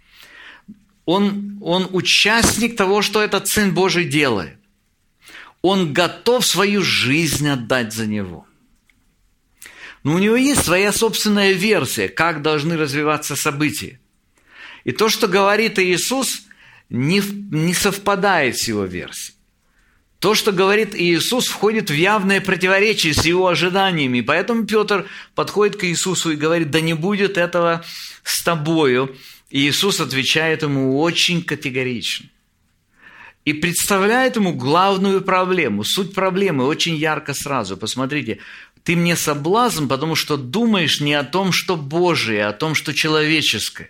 Он участник того, что этот Сын Божий делает. Он готов свою жизнь отдать за Него. Но у него есть своя собственная версия, как должны развиваться события. И то, что говорит Иисус, не совпадает с его версией. То, что говорит Иисус, входит в явное противоречие с его ожиданиями. Поэтому Петр подходит к Иисусу и говорит: «Да не будет этого с тобою». И Иисус отвечает ему очень категорично. И представляет ему главную проблему, суть проблемы очень ярко сразу. Посмотрите, ты мне соблазн, потому что думаешь не о том, что Божие, а о том, что человеческое.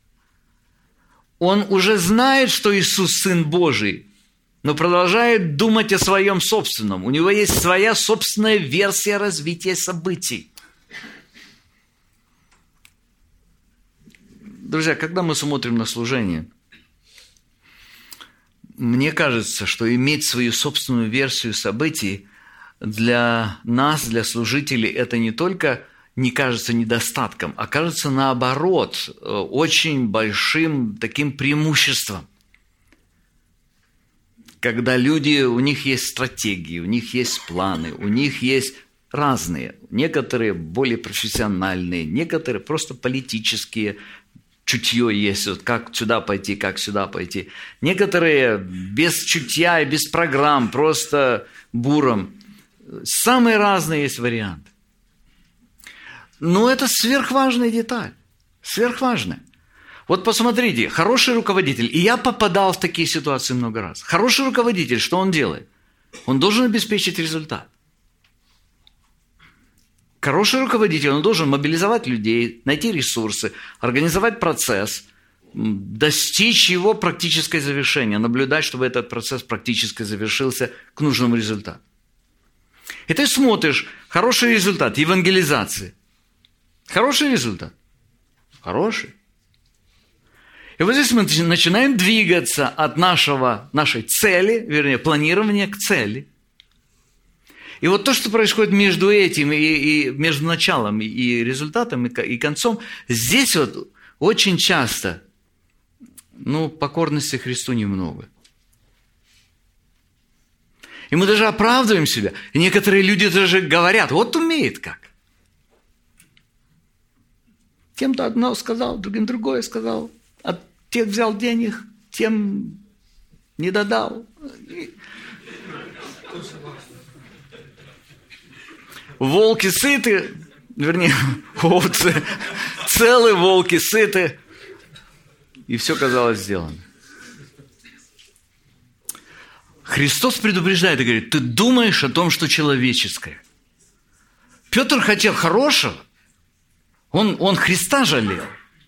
Он уже знает, что Иисус Сын Божий, но продолжает думать о своем собственном. У него есть своя собственная версия развития событий. Друзья, когда мы смотрим на служение, мне кажется, что иметь свою собственную версию событий для нас, для служителей, это не только не кажется недостатком, а кажется наоборот очень большим таким преимуществом. Когда люди, у них есть стратегии, у них есть планы, у них есть разные, некоторые более профессиональные, некоторые просто политические, чутье есть, вот как сюда пойти, как сюда пойти. Некоторые без чутья и без программ, просто буром. Самые разные есть варианты. Но это сверхважная деталь, сверхважная. Вот посмотрите, хороший руководитель, и я попадал в такие ситуации много раз. Хороший руководитель, что он делает? Он должен обеспечить результат. Хороший руководитель, он должен мобилизовать людей, найти ресурсы, организовать процесс, достичь его практическое завершение, наблюдать, чтобы этот процесс практически завершился к нужному результату. И ты смотришь, хороший результат евангелизации. Хороший результат? Хороший. И вот здесь мы начинаем двигаться от нашей цели, вернее, планирования к цели. И вот то, что происходит между этим и между началом и результатом и концом, здесь вот очень часто, покорности Христу немного. И мы даже оправдываем себя. И некоторые люди даже говорят: вот умеет как. Тем-то одно сказал, другим другое сказал. От тех взял денег, тем не додал. Волки сыты, вернее, овцы, целые волки сыты, и все казалось сделано. Христос предупреждает и говорит: ты думаешь о том, что человеческое. Петр хотел хорошего. Он Христа жалел.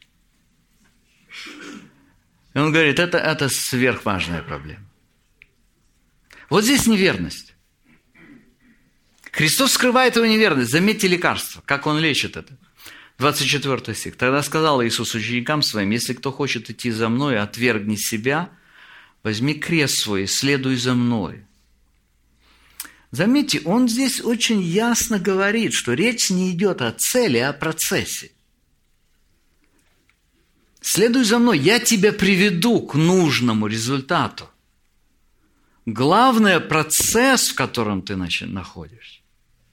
И он говорит, это сверхважная проблема. Вот здесь неверность. Христос скрывает его неверность. Заметьте лекарство, как он лечит это. 24 стих. «Тогда сказал Иисус ученикам своим, если кто хочет идти за мной, отвергни себя, возьми крест свой и следуй за мной». Заметьте, он здесь очень ясно говорит, что речь не идет о цели, а о процессе. «Следуй за мной, я тебя приведу к нужному результату». Главное – процесс, в котором ты находишься.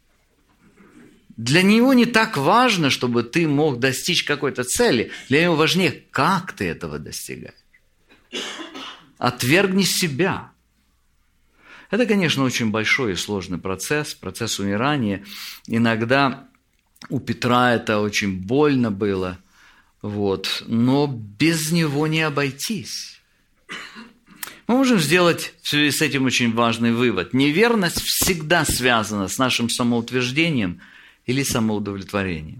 Для него не так важно, чтобы ты мог достичь какой-то цели. Для него важнее, как ты этого достигаешь. Отвергни себя. Это, конечно, очень большой и сложный процесс умирания. Иногда у Петра это очень больно было, но без него не обойтись. Мы можем сделать в связи с этим очень важный вывод. Неверность всегда связана с нашим самоутверждением или самоудовлетворением.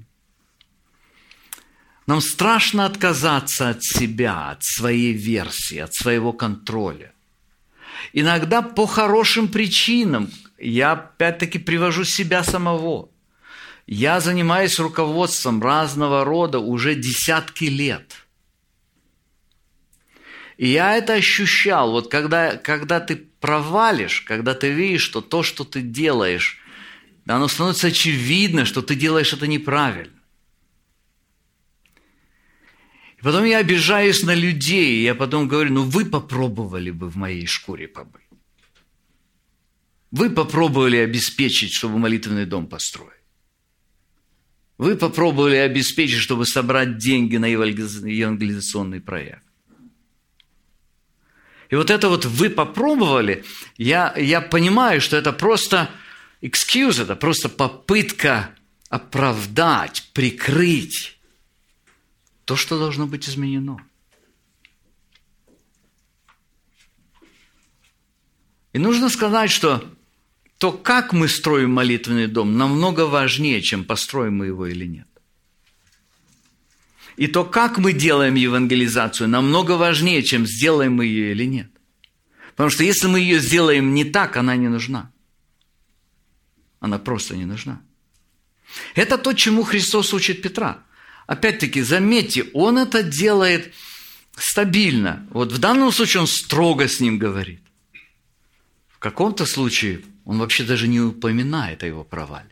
Нам страшно отказаться от себя, от своей версии, от своего контроля. Иногда по хорошим причинам. Я опять-таки привожу себя самого. Я занимаюсь руководством разного рода уже десятки лет. И я это ощущал. Когда ты провалишь, когда ты видишь, что то, что ты делаешь, оно становится очевидно, что ты делаешь это неправильно. И потом я обижаюсь на людей, и я потом говорю, вы попробовали бы в моей шкуре побыть. Вы попробовали обеспечить, чтобы молитвенный дом построить. Вы попробовали обеспечить, чтобы собрать деньги на евангелизационный проект. И это вы попробовали, я понимаю, что это просто excuse, это просто попытка оправдать, прикрыть то, что должно быть изменено. И нужно сказать, что то, как мы строим молитвенный дом, намного важнее, чем построим мы его или нет. И то, как мы делаем евангелизацию, намного важнее, чем сделаем мы ее или нет. Потому что если мы ее сделаем не так, она не нужна. Она просто не нужна. Это то, чему Христос учит Петра. Опять-таки, заметьте, он это делает стабильно. В данном случае он строго с ним говорит. В каком-то случае он вообще даже не упоминает о его провале.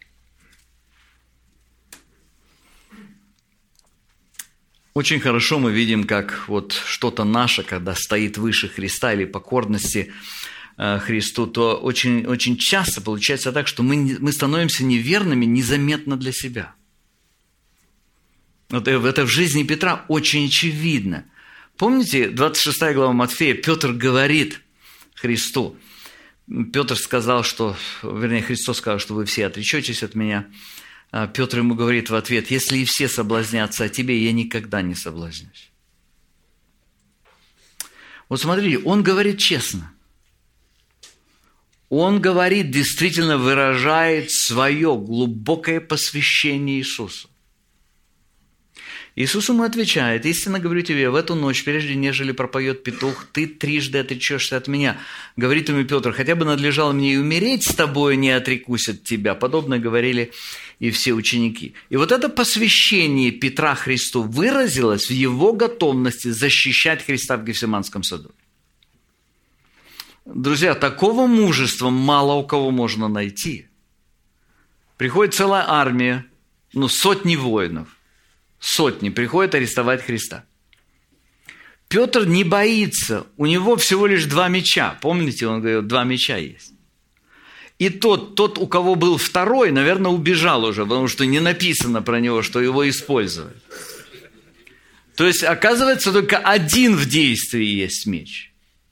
Очень хорошо мы видим, как что-то наше, когда стоит выше Христа или покорности Христу, то очень, очень часто получается так, что мы становимся неверными незаметно для себя. Это в жизни Петра очень очевидно. Помните, 26 глава Матфея, Петр говорит Христу. Петр сказал, Христос сказал, что вы все отречетесь от меня. Петр ему говорит в ответ, если и все соблазнятся о тебе, я никогда не соблазнюсь. Смотрите, он говорит честно. Он говорит, действительно выражает свое глубокое посвящение Иисусу. Иисус ему отвечает, истинно говорю тебе, в эту ночь, прежде нежели пропоет петух, ты трижды отречешься от меня. Говорит ему Петр, хотя бы надлежало мне и умереть с тобой, не отрекусь от тебя. Подобно говорили и все ученики. И это посвящение Петра Христу выразилось в его готовности защищать Христа в Гефсиманском саду. Друзья, такого мужества мало у кого можно найти. Приходит целая армия, сотни воинов. Сотни приходят арестовать Христа. Петр не боится, у него всего лишь 2 меча. Помните, он говорил, 2 меча есть. И тот, у кого был второй, наверное, убежал уже, потому что не написано про него, что его использовали. То есть, оказывается, только один в действии есть меч.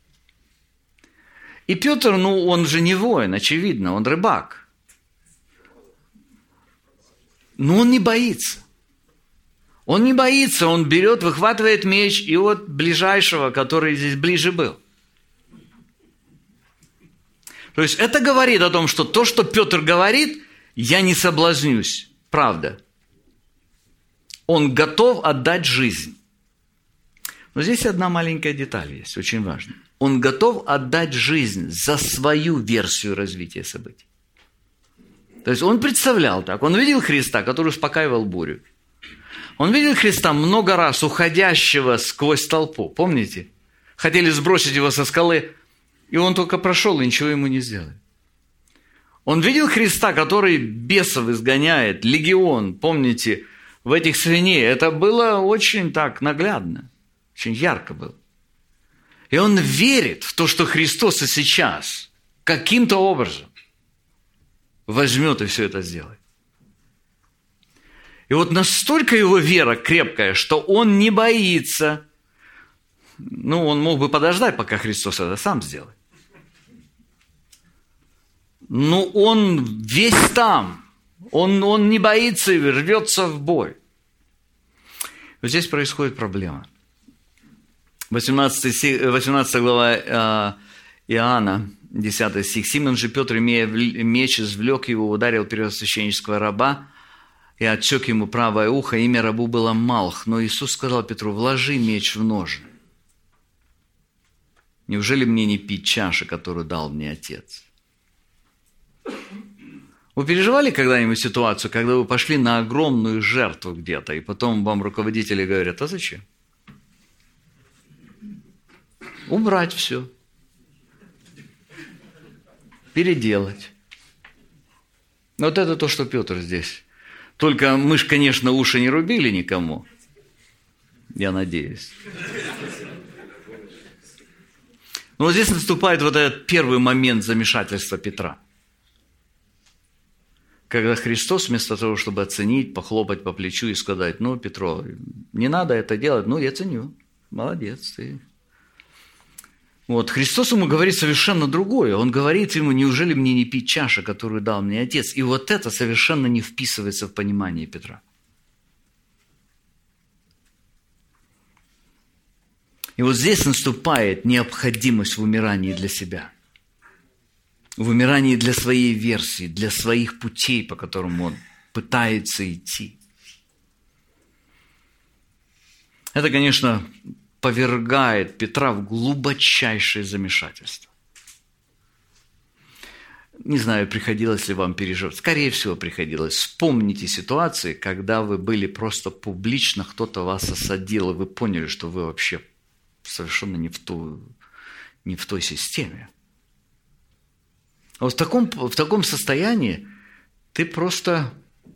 И Петр, он же не воин, очевидно, он рыбак. Но он не боится. Он не боится, он берет, выхватывает меч, и ближайшего, который здесь ближе был. То есть это говорит о том, что то, что Петр говорит, я не соблазнюсь. Правда. Он готов отдать жизнь. Но здесь одна маленькая деталь есть, очень важная. Он готов отдать жизнь за свою версию развития событий. То есть он представлял так. Он видел Христа, который успокаивал бурю. Он видел Христа много раз уходящего сквозь толпу. Помните? Хотели сбросить его со скалы, и он только прошел, и ничего ему не сделали. Он видел Христа, который бесов изгоняет, легион, помните, в этих свиней. Это было очень так наглядно, очень ярко было. И он верит в то, что Христос и сейчас каким-то образом возьмет и все это сделает. И вот настолько его вера крепкая, что он не боится. Он мог бы подождать, пока Христос это сам сделает. Но он весь там. Он не боится и рвется в бой. Вот здесь происходит проблема. 18 глава Иоанна, 10 стих. «Симон же Петр, имея меч, извлек его, ударил первосвященнического раба и отсек ему правое ухо. Имя рабу было Малх. Но Иисус сказал Петру: вложи меч в ножны. Неужели мне не пить чаши, которую дал мне Отец?» Вы переживали когда-нибудь ситуацию, когда вы пошли на огромную жертву где-то, и потом вам руководители говорят: а зачем? Убрать все. Переделать. Вот это то, что Петр здесь. Только мы ж, конечно, уши не рубили никому. Я надеюсь. Но вот здесь наступает вот этот первый момент замешательства Петра. Когда Христос вместо того, чтобы оценить, похлопать по плечу и сказать: Петро, не надо это делать, я ценю. Молодец ты. Вот, Христос ему говорит совершенно другое. Он говорит ему: неужели мне не пить чашу, которую дал мне Отец? И вот это совершенно не вписывается в понимание Петра. И вот здесь наступает необходимость в умирании для себя. В умирании для своей версии, для своих путей, по которым он пытается идти. Это, конечно, повергает Петра в глубочайшее замешательство. Не знаю, приходилось ли вам переживать. Скорее всего, приходилось. Вспомните ситуации, когда вы были просто публично, кто-то вас осадил, и вы поняли, что вы вообще совершенно не в той системе. А вот в таком состоянии ты просто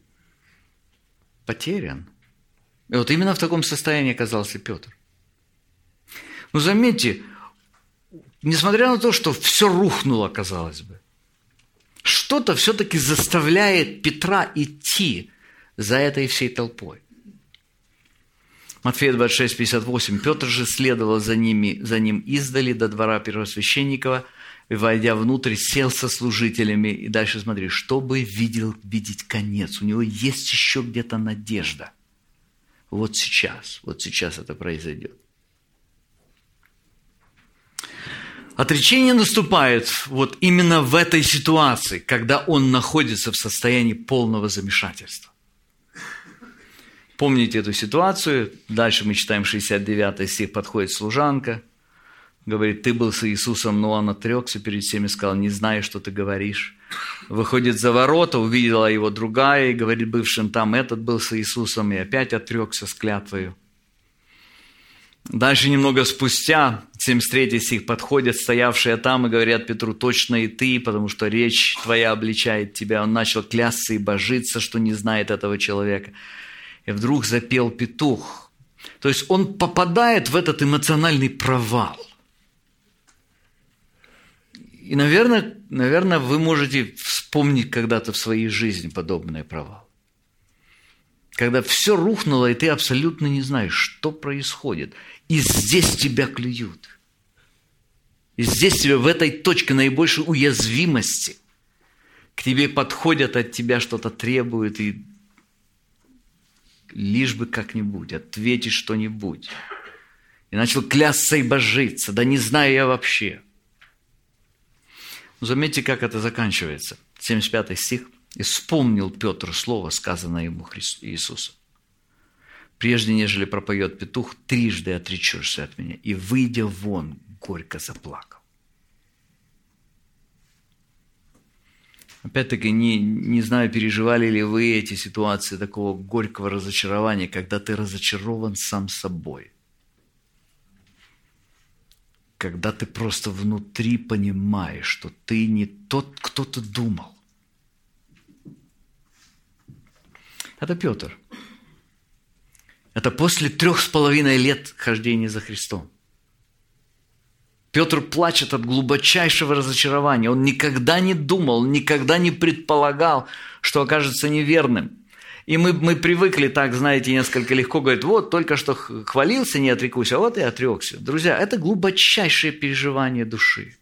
потерян. И вот именно в таком состоянии оказался Петр. Но заметьте, несмотря на то, что все рухнуло, казалось бы, что-то все-таки заставляет Петра идти за этой всей толпой. Матфея 26, 58. «Петр же следовал за ним издали до двора первосвященникова, и, войдя внутрь, сел со служителями». И дальше смотри, чтобы видеть конец. У него есть еще где-то надежда. Вот сейчас это произойдет. Отречение наступает вот именно в этой ситуации, когда он находится в состоянии полного замешательства. Помните эту ситуацию? Дальше мы читаем 69 стих. Подходит служанка, говорит: ты был с Иисусом, но он отрекся перед всеми, сказал: не знаю, что ты говоришь. Выходит за ворота, увидела его другая и говорит бывшим там: этот был с Иисусом, и опять отрекся с клятвою. Дальше немного спустя, 73 стих, подходят стоявшие там и говорят Петру: точно и ты, потому что речь твоя обличает тебя. Он начал клясться и божиться, что не знает этого человека. И вдруг запел петух. То есть он попадает в этот эмоциональный провал. И, наверное, вы можете вспомнить когда-то в своей жизни подобный провал. Когда все рухнуло, и ты абсолютно не знаешь, что происходит. И здесь тебя клюют. И здесь тебя в этой точке наибольшей уязвимости. К тебе подходят, от тебя что-то требуют, и лишь бы как-нибудь ответить что-нибудь. И начал клясться и божиться. Да не знаю я вообще. Заметьте, как это заканчивается. 75 стих. И вспомнил Петр слово, сказанное ему Иисусом. Прежде, нежели пропоет петух, 3 отречешься от меня. И, выйдя вон, горько заплакал. Опять-таки, не знаю, переживали ли вы эти ситуации такого горького разочарования, когда ты разочарован сам собой. Когда ты просто внутри понимаешь, что ты не тот, кто ты думал. Это Петр. Это после 3,5 лет хождения за Христом. Петр плачет от глубочайшего разочарования. Он никогда не думал, никогда не предполагал, что окажется неверным. И мы привыкли так, знаете, несколько легко говорить, вот, только что хвалился, не отрекусь, а вот и отрекся. Друзья, это глубочайшее переживание души.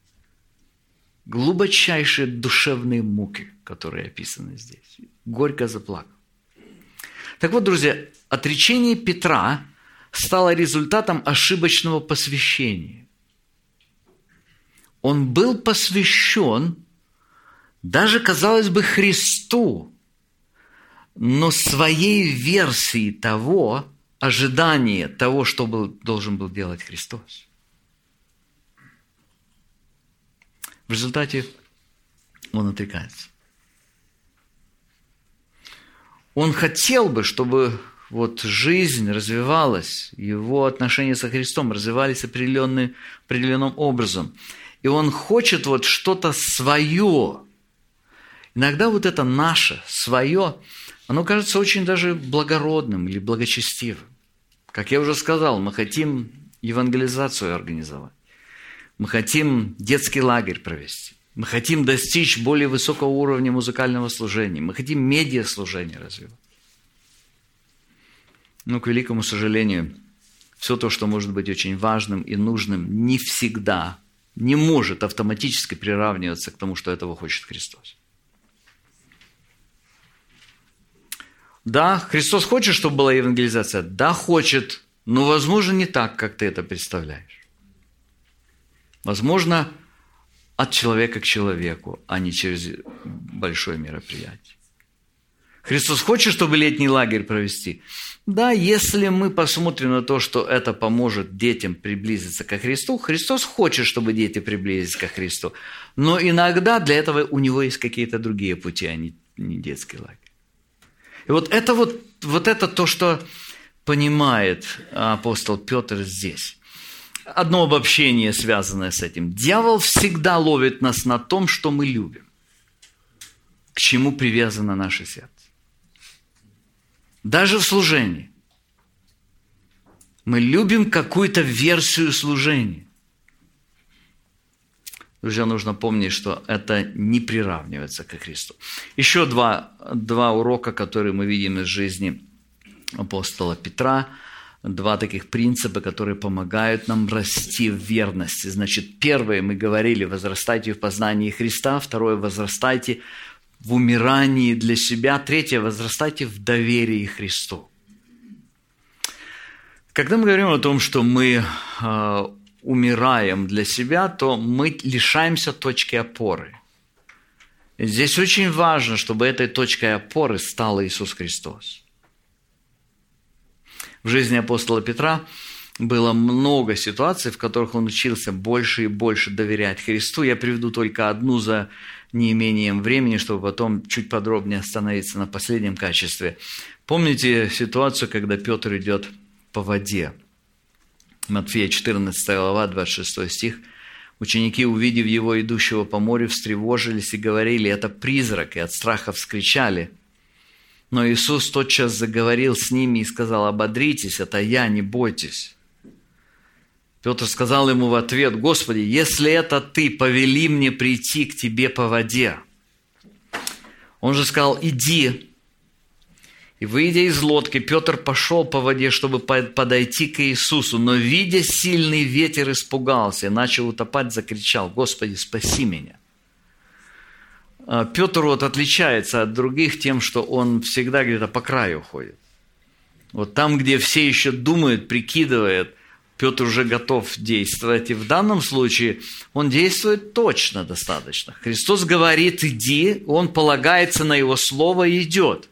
Глубочайшие душевные муки, которые описаны здесь. Горько заплакал. Так вот, друзья, отречение Петра стало результатом ошибочного посвящения. Он был посвящен даже, казалось бы, Христу, но своей версии того, ожидания того, что должен был делать Христос. В результате он отрекается. Он хотел бы, чтобы вот жизнь развивалась, его отношения со Христом развивались определенным образом. И он хочет вот что-то свое. Иногда вот это наше, свое, оно кажется очень даже благородным или благочестивым. Как я уже сказал, мы хотим евангелизацию организовать. Мы хотим детский лагерь провести. Мы хотим достичь более высокого уровня музыкального служения. Мы хотим медиаслужение развивать. Но, к великому сожалению, все то, что может быть очень важным и нужным, не всегда, не может автоматически приравниваться к тому, что этого хочет Христос. Да, Христос хочет, чтобы была евангелизация? Да, хочет, но, возможно, не так, как ты это представляешь. Возможно, от человека к человеку, а не через большое мероприятие. Христос хочет, чтобы летний лагерь провести? Да, если мы посмотрим на то, что это поможет детям приблизиться ко Христу, Христос хочет, чтобы дети приблизились ко Христу, но иногда для этого у него есть какие-то другие пути, а не детский лагерь. И вот это то, что понимает апостол Петр здесь. Одно обобщение, связанное с этим. Дьявол всегда ловит нас на том, что мы любим, к чему привязано наше сердце. Даже в служении. Мы любим какую-то версию служения. Друзья, нужно помнить, что это не приравнивается ко Христу. Еще два урока, которые мы видим из жизни апостола Петра. 2 таких принципа, которые помогают нам расти в верности. Значит, первое, мы говорили, возрастайте в познании Христа. Второе, возрастайте в умирании для себя. Третье, возрастайте в доверии Христу. Когда мы говорим о том, что мы умираем для себя, то мы лишаемся точки опоры. И здесь очень важно, чтобы этой точкой опоры стал Иисус Христос. В жизни апостола Петра было много ситуаций, в которых он учился больше и больше доверять Христу. Я приведу только одну за неимением времени, чтобы потом чуть подробнее остановиться на последнем качестве. Помните ситуацию, когда Петр идет по воде? Матфея 14 глава, 26 стих. Ученики, увидев его, идущего по морю, встревожились и говорили: «Это призрак», и от страха вскричали. Но Иисус тотчас заговорил с ними и сказал: «Ободритесь, это я, не бойтесь». Петр сказал ему в ответ: «Господи, если это ты, повели мне прийти к тебе по воде». Он же сказал: «Иди». И, выйдя из лодки, Петр пошел по воде, чтобы подойти к Иисусу, но, видя сильный ветер, испугался и начал утопать, закричал: «Господи, спаси меня». Петр отличается от других тем, что он всегда где-то по краю ходит. Вот там, где все еще думают, прикидывают, Петр уже готов действовать. И в данном случае он действует точно достаточно. Христос говорит «иди», он полагается на его слово и идет.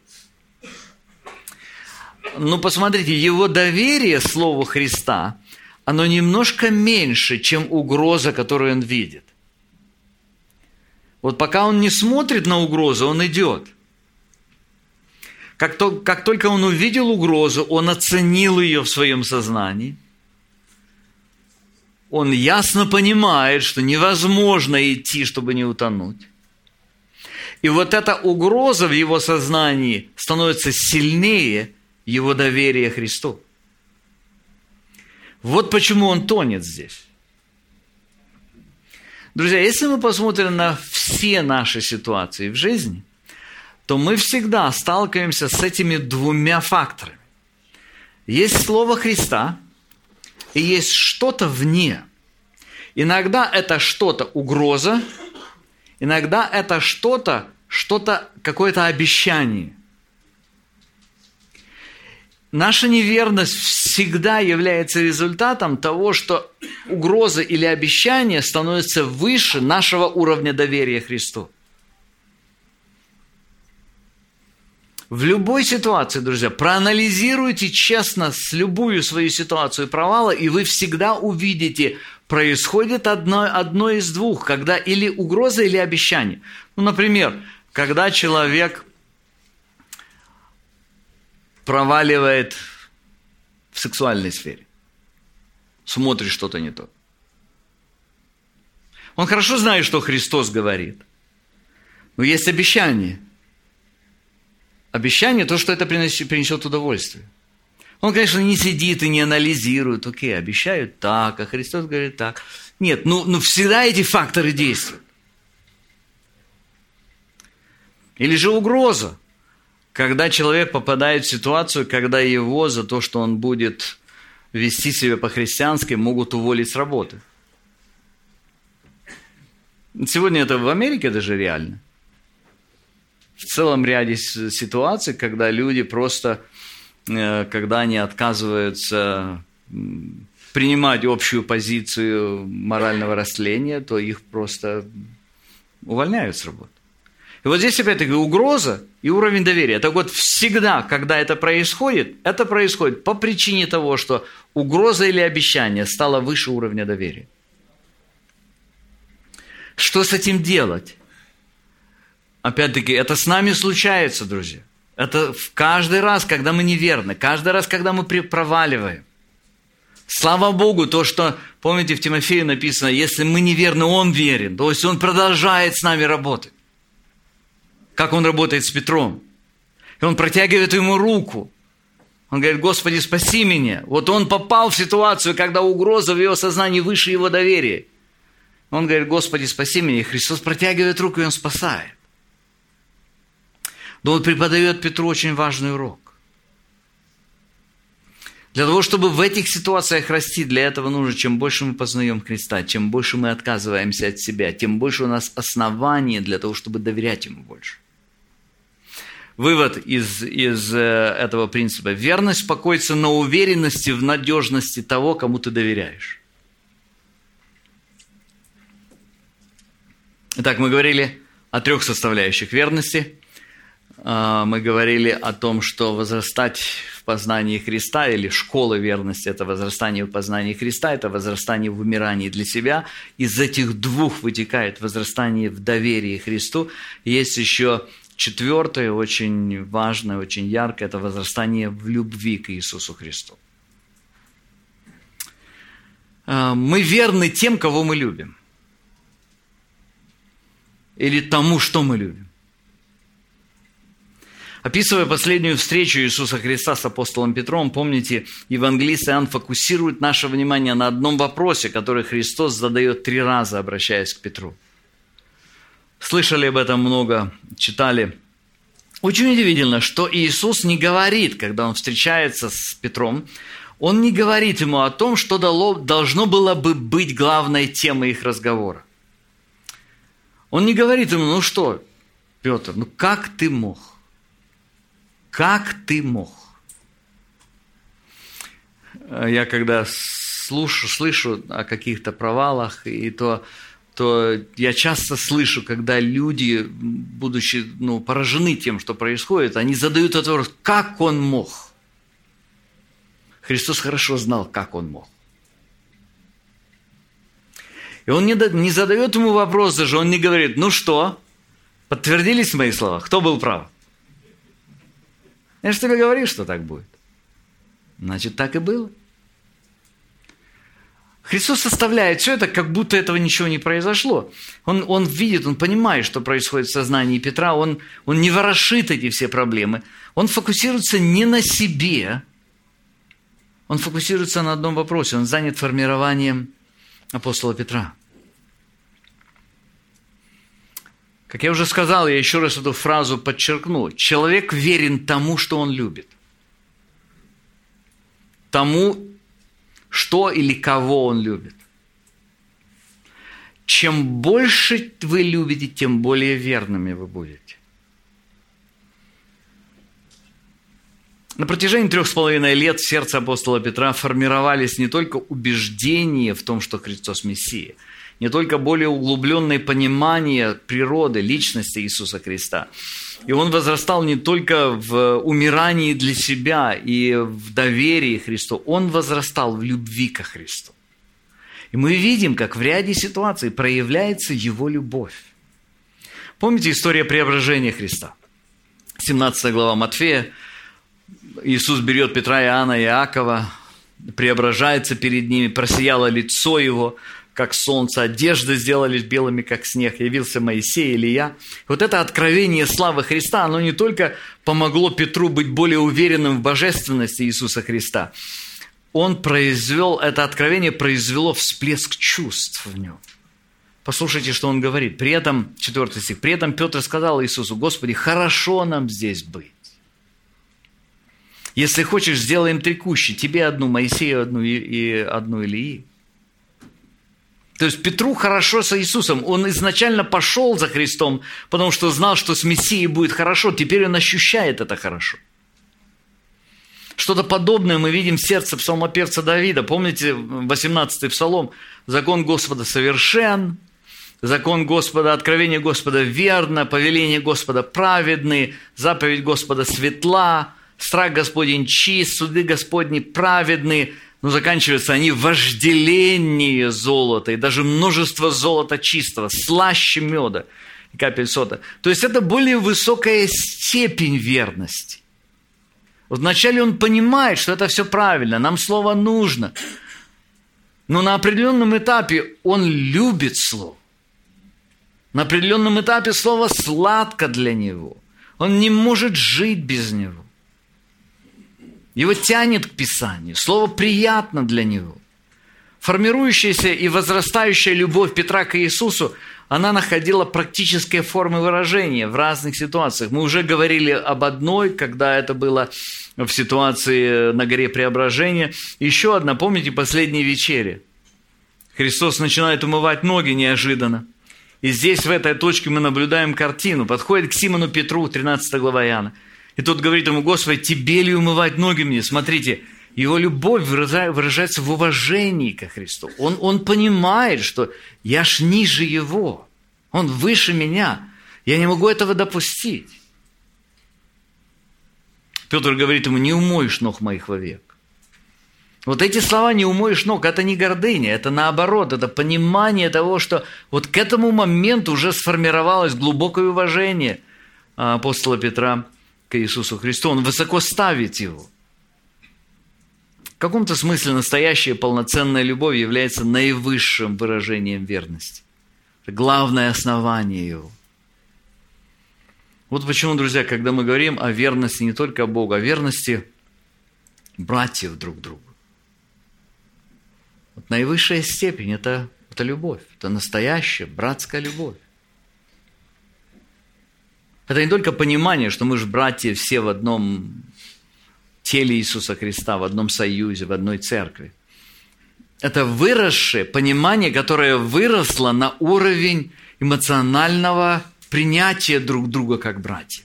Ну, посмотрите, его доверие слову Христа, оно немножко меньше, чем угроза, которую он видит. Вот пока он не смотрит на угрозу, он идет. Как только он увидел угрозу, он оценил ее в своем сознании. Он ясно понимает, что невозможно идти, чтобы не утонуть. И вот эта угроза в его сознании становится сильнее его доверия Христу. Вот почему он тонет здесь. Друзья, если мы посмотрим на все наши ситуации в жизни, то мы всегда сталкиваемся с этими двумя факторами. Есть Слово Христа, и есть что-то вне. Иногда это что-то угроза, иногда это что-то, какое-то обещание. Наша неверность всегда является результатом того, что угроза или обещание становится выше нашего уровня доверия Христу. В любой ситуации, друзья, проанализируйте честно любую свою ситуацию провала, и вы всегда увидите, происходит одно из двух, когда или угроза, или обещание. Ну, например, когда человек проваливает в сексуальной сфере, смотрит что-то не то. Он хорошо знает, что Христос говорит, но есть обещание. Обещание – то, что это принесет удовольствие. Он, конечно, не сидит и не анализирует, окей, обещают так, а Христос говорит так. Нет, ну всегда эти факторы действуют. Или же угроза, когда человек попадает в ситуацию, когда его за то, что он будет вести себя по-христиански, могут уволить с работы. Сегодня это в Америке даже реально. В целом ряде ситуаций, когда люди просто, когда они отказываются принимать общую позицию морального растления, то их просто увольняют с работы. И вот здесь опять-таки угроза и уровень доверия. Так вот, всегда, когда это происходит по причине того, что угроза или обещание стало выше уровня доверия. Что с этим делать? Опять-таки, это с нами случается, друзья. Это каждый раз, когда мы неверны, каждый раз, когда мы проваливаем. Слава Богу, то, что, помните, в Тимофею написано, если мы неверны, Он верен. То есть Он продолжает с нами работать. Как Он работает с Петром. И Он протягивает ему руку. Он говорит: Господи, спаси меня. Вот он попал в ситуацию, когда угроза в его сознании выше его доверия. Он говорит: Господи, спаси меня. И Христос протягивает руку, и Он спасает. Но Он преподает Петру очень важный урок. Для того, чтобы в этих ситуациях расти, для этого нужно, чем больше мы познаем Христа, чем больше мы отказываемся от себя, тем больше у нас оснований для того, чтобы доверять Ему больше. Вывод из этого принципа. Верность покоится на уверенности в надежности того, кому ты доверяешь. Итак, мы говорили о 3 составляющих верности. Мы говорили о том, что возрастать в познании Христа, или школа верности – это возрастание в познании Христа, это возрастание в умирании для себя. Из этих 2 вытекает возрастание в доверии Христу. Есть еще 4, очень важное, очень яркое – это возрастание в любви к Иисусу Христу. Мы верны тем, кого мы любим. Или тому, что мы любим. Описывая последнюю встречу Иисуса Христа с апостолом Петром, помните, евангелист Иоанн фокусирует наше внимание на одном вопросе, который Христос задает 3 раза, обращаясь к Петру. Слышали об этом много, читали. Очень удивительно, что Иисус не говорит, когда Он встречается с Петром, Он не говорит ему о том, что должно было бы быть главной темой их разговора. Он не говорит ему: ну что, Петр, ну как ты мог? Как ты мог? Я когда слышу о каких-то провалах, и то я часто слышу, когда люди, будучи поражены тем, что происходит, они задают этот вопрос: как он мог? Христос хорошо знал, как он мог. И он не задает ему вопрос даже, он не говорит: ну что, подтвердились мои слова? Кто был прав? Я же тебе говорил, что так будет. Значит, так и было. Христос оставляет все это, как будто этого ничего не произошло. Он видит, он понимает, что происходит в сознании Петра, он не ворошит эти все проблемы. Он фокусируется не на себе, он фокусируется на одном вопросе. Он занят формированием апостола Петра. Как я уже сказал, я еще раз эту фразу подчеркну. Человек верен тому, что он любит. Тому, что или кого он любит. Чем больше вы любите, тем более верными вы будете. На протяжении 3,5 лет в сердце апостола Петра формировались не только убеждения в том, что Христос Мессия, не только более углубленное понимание природы, личности Иисуса Христа. И он возрастал не только в умирании для себя и в доверии Христу, он возрастал в любви ко Христу. И мы видим, как в ряде ситуаций проявляется его любовь. Помните историю преображения Христа? 17 глава Матфея. Иисус берет Петра, Иоанна и Иакова, преображается перед ними, просияло лицо его, как солнце, одежды сделались белыми, как снег, явился Моисей, Илия. Вот это откровение славы Христа, оно не только помогло Петру быть более уверенным в божественности Иисуса Христа, это откровение произвело всплеск чувств в нем. Послушайте, что он говорит. При этом, 4 стих, при этом Петр сказал Иисусу: Господи, хорошо нам здесь быть. Если хочешь, сделаем 3 кущи, тебе одну, Моисею одну и одну Илии. То есть Петру хорошо с Иисусом. Он изначально пошел за Христом, потому что знал, что с Мессией будет хорошо. Теперь он ощущает это хорошо. Что-то подобное мы видим в сердце псалмопевца Давида. Помните 18-й псалом? «Закон Господа совершен, закон Господа, откровение Господа верно, повеление Господа праведны, заповедь Господа светла, страх Господень чист, суды Господни праведны». Но заканчиваются они: вожделение золота, и даже множество золота чистого, слаще меда и капель сота. То есть это более высокая степень верности. Вот вначале он понимает, что это все правильно, нам слово нужно. Но на определенном этапе он любит слово. На определенном этапе слово сладко для него. Он не может жить без него. Его тянет к Писанию. Слово приятно для него. Формирующаяся и возрастающая любовь Петра к Иисусу, она находила практические формы выражения в разных ситуациях. Мы уже говорили об одной, когда это было в ситуации на горе Преображения. Еще одна, помните, последней вечере. Христос начинает умывать ноги неожиданно. И здесь, в этой точке, мы наблюдаем картину. Подходит к Симону Петру, 13 глава Иоанна. И тот говорит ему: Господи, тебе ли умывать ноги мне? Смотрите, его любовь выражается в уважении ко Христу. Он понимает, что я ж ниже его. Он выше меня. Я не могу этого допустить. Петр говорит ему: не умоешь ног моих вовек. Вот эти слова «не умоешь ног» – это не гордыня, это наоборот, это понимание того, что вот к этому моменту уже сформировалось глубокое уважение апостола Петра к Иисусу Христу. Он высоко ставит его. В каком-то смысле настоящая полноценная любовь является наивысшим выражением верности. Это главное основание его. Вот почему, друзья, когда мы говорим о верности не только Богу, а верности братьев друг другу. Вот наивысшая степень – это любовь, это настоящая братская любовь. Это не только понимание, что мы же братья все в одном теле Иисуса Христа, в одном союзе, в одной церкви. Это выросшее понимание, которое выросло на уровень эмоционального принятия друг друга как братьев.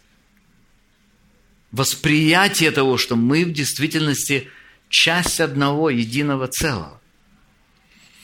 Восприятие того, что мы в действительности часть одного единого целого.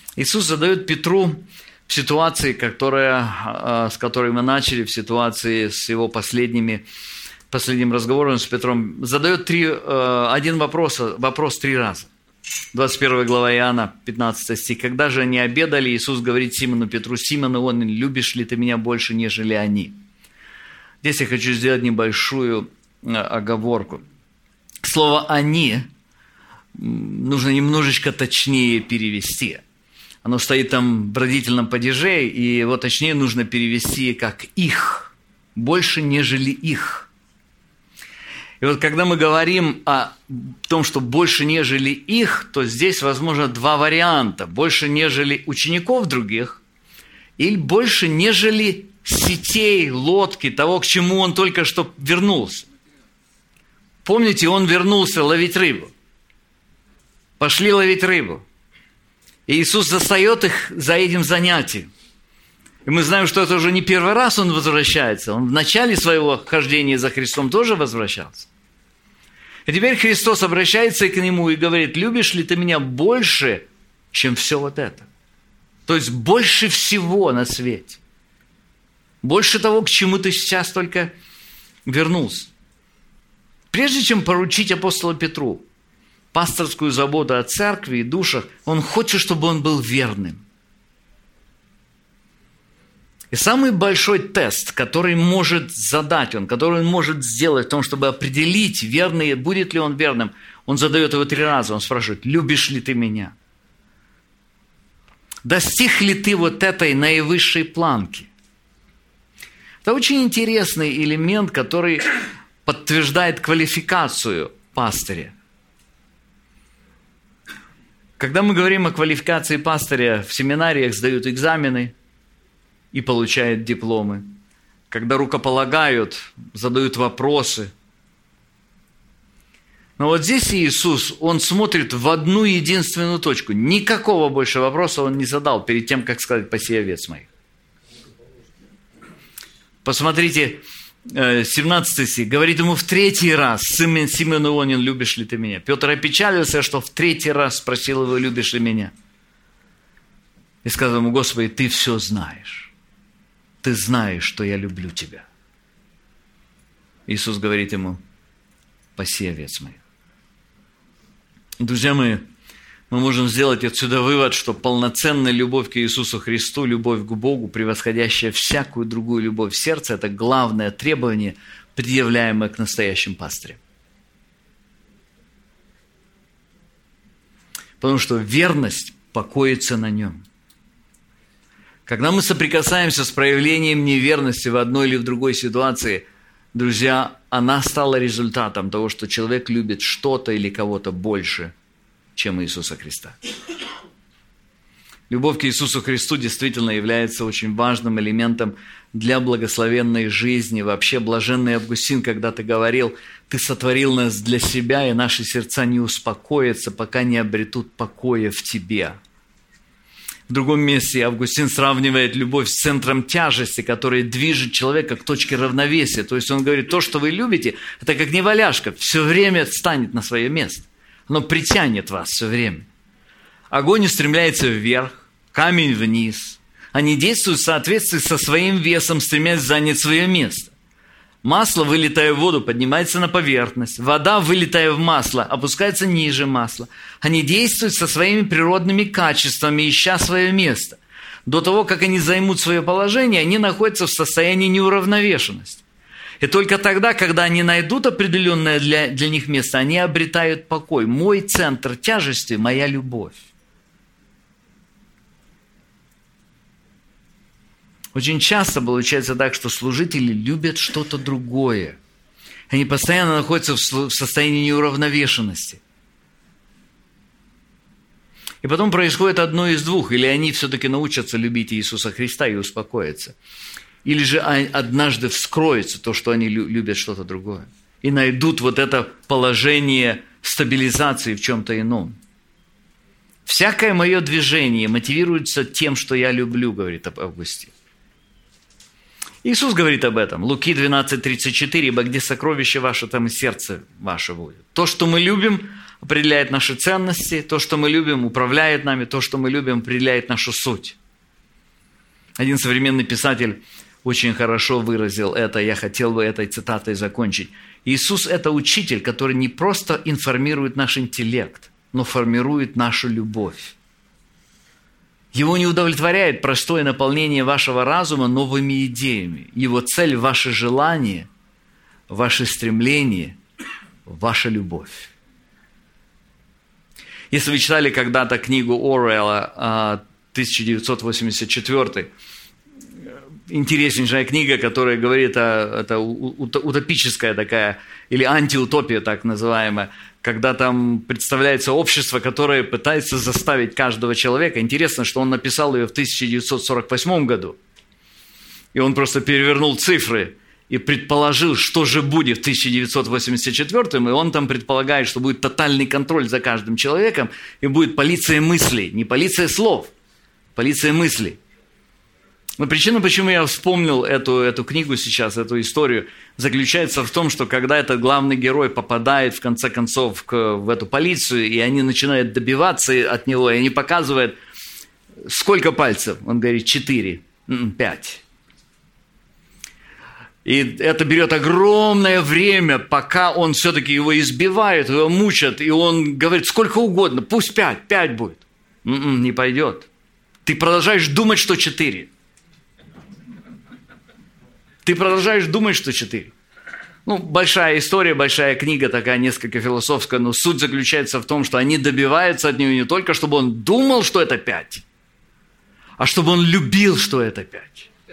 Иисус задает Петру в ситуации, с которой мы начали, в ситуации с его последним разговором с Петром, задает один вопрос 3 раза. 21 глава Иоанна, 15 стих. «Когда же они обедали, Иисус говорит Симону Петру: Симон Ионин, любишь ли ты меня больше, нежели они?» Здесь я хочу сделать небольшую оговорку. Слово «они» нужно немножечко точнее перевести. Оно стоит там в родительном падеже, и его точнее нужно перевести как «их», больше, нежели «их». И вот когда мы говорим о том, что больше, нежели их, то здесь, возможно, 2 варианта. Больше, нежели учеников других, или больше, нежели сетей, лодки, того, к чему он только что вернулся. Помните, он вернулся ловить рыбу. Пошли ловить рыбу. И Иисус застает их за этим занятием. И мы знаем, что это уже не первый раз он возвращается. Он в начале своего хождения за Христом тоже возвращался. И теперь Христос обращается к нему и говорит: любишь ли ты меня больше, чем все вот это? То есть больше всего на свете. Больше того, к чему ты сейчас только вернулся. Прежде чем поручить апостолу Петру пасторскую заботу о церкви и душах, он хочет, чтобы он был верным. И самый большой тест, который может задать он, который он может сделать в том, чтобы определить, верный, будет ли он верным, он задает его 3 раза. Он спрашивает: любишь ли ты меня? Достиг ли ты вот этой наивысшей планки? Это очень интересный элемент, который подтверждает квалификацию пастыря. Когда мы говорим о квалификации пастыря, в семинариях сдают экзамены и получают дипломы. Когда рукополагают, задают вопросы. Но вот здесь Иисус, Он смотрит в одну единственную точку. Никакого больше вопроса Он не задал перед тем, как сказать: «Паси овец моих». Посмотрите, 17 стих. Говорит ему в 3-й раз: «Симон Ионин, любишь ли ты меня?» Петр опечалился, что в 3-й раз спросил его: «Любишь ли меня?» И сказал ему: «Господи, ты все знаешь. Ты знаешь, что я люблю тебя». Иисус говорит ему: «Паси овец моих». Друзья мои, мы можем сделать отсюда вывод, что полноценная любовь к Иисусу Христу, любовь к Богу, превосходящая всякую другую любовь в сердце, это главное требование, предъявляемое к настоящим пастырям. Потому что верность покоится на нем. Когда мы соприкасаемся с проявлением неверности в одной или в другой ситуации, друзья, она стала результатом того, что человек любит что-то или кого-то больше, чем Иисуса Христа. Любовь к Иисусу Христу действительно является очень важным элементом для благословенной жизни. Вообще, блаженный Августин когда-то говорил: «Ты сотворил нас для себя, и наши сердца не успокоятся, пока не обретут покоя в Тебе». В другом месте Августин сравнивает любовь с центром тяжести, который движет человека к точке равновесия. То есть он говорит: то, что вы любите, это как неваляшка, все время станет на свое место. Оно притянет вас все время. Огонь устремляется вверх, камень вниз. Они действуют в соответствии со своим весом, стремясь занять свое место. Масло, вылетая в воду, поднимается на поверхность. Вода, вылетая в масло, опускается ниже масла. Они действуют со своими природными качествами, ища свое место. До того, как они займут свое положение, они находятся в состоянии неуравновешенности. И только тогда, когда они найдут определенное для них место, они обретают покой. Мой центр тяжести – моя любовь. Очень часто получается так, что служители любят что-то другое. Они постоянно находятся в состоянии неуравновешенности. И потом происходит одно из двух. Или они все-таки научатся любить Иисуса Христа и успокоятся. Или же однажды вскроется то, что они любят что-то другое. И найдут вот это положение стабилизации в чем-то ином. «Всякое мое движение мотивируется тем, что я люблю», говорит Августин. Иисус говорит об этом. Луки 12:34, «Ибо где сокровище ваше, там и сердце ваше будет». То, что мы любим, определяет наши ценности, то, что мы любим, управляет нами, то, что мы любим, определяет нашу суть. Один современный писатель очень хорошо выразил это, я хотел бы этой цитатой закончить. Иисус – это учитель, который не просто информирует наш интеллект, но формирует нашу любовь. Его не удовлетворяет простое наполнение вашего разума новыми идеями. Его цель – ваше желание, ваше стремление, ваша любовь. Если вы читали когда-то книгу Оруэлла 1984, интереснейшая книга, которая говорит это утопическая такая, или антиутопия так называемая, когда там представляется общество, которое пытается заставить каждого человека. Интересно, что он написал ее в 1948 году. И он просто перевернул цифры и предположил, что же будет в 1984, и он там предполагает, что будет тотальный контроль за каждым человеком, и будет полиция мыслей, не полиция слов, полиция мыслей. Но причина, почему я вспомнил эту книгу сейчас, эту историю, заключается в том, что когда этот главный герой попадает, в конце концов, в эту полицию, и они начинают добиваться от него, и они показывают, сколько пальцев? Он говорит, 4, 5. И это берет огромное время, пока он все-таки его избивает, его мучат, и он говорит, сколько угодно, пусть 5 будет. Не пойдет. Ты продолжаешь думать, что 4. Ты продолжаешь думать, что 4. Большая история, большая книга, такая несколько философская, но суть заключается в том, что они добиваются от него не только, чтобы он думал, что это 5, а чтобы он любил, что это 5.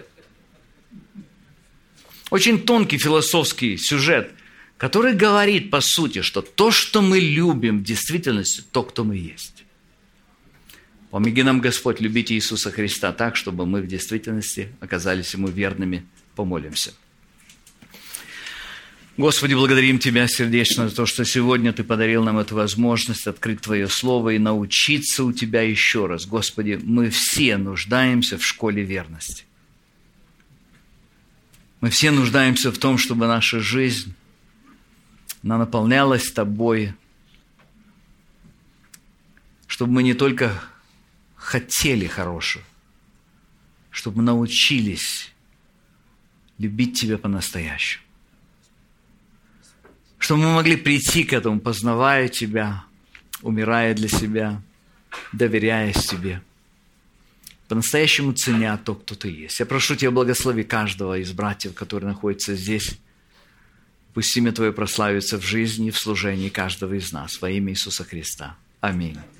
Очень тонкий философский сюжет, который говорит, по сути, что то, что мы любим в действительности, то, кто мы есть. Помоги нам, Господь, любить Иисуса Христа так, чтобы мы в действительности оказались Ему верными. Помолимся. Господи, благодарим Тебя сердечно за то, что сегодня Ты подарил нам эту возможность открыть Твое Слово и научиться у Тебя еще раз. Господи, мы все нуждаемся в школе верности. Мы все нуждаемся в том, чтобы наша жизнь она наполнялась Тобой, чтобы мы не только хотели хорошего, чтобы мы научились любить Тебя по-настоящему. Чтобы мы могли прийти к этому, познавая Тебя, умирая для себя, доверяясь Тебе, по-настоящему ценя то, кто Ты есть. Я прошу Тебя, благослови каждого из братьев, которые находятся здесь. Пусть имя Твое прославится в жизни и в служении каждого из нас во имя Иисуса Христа. Аминь.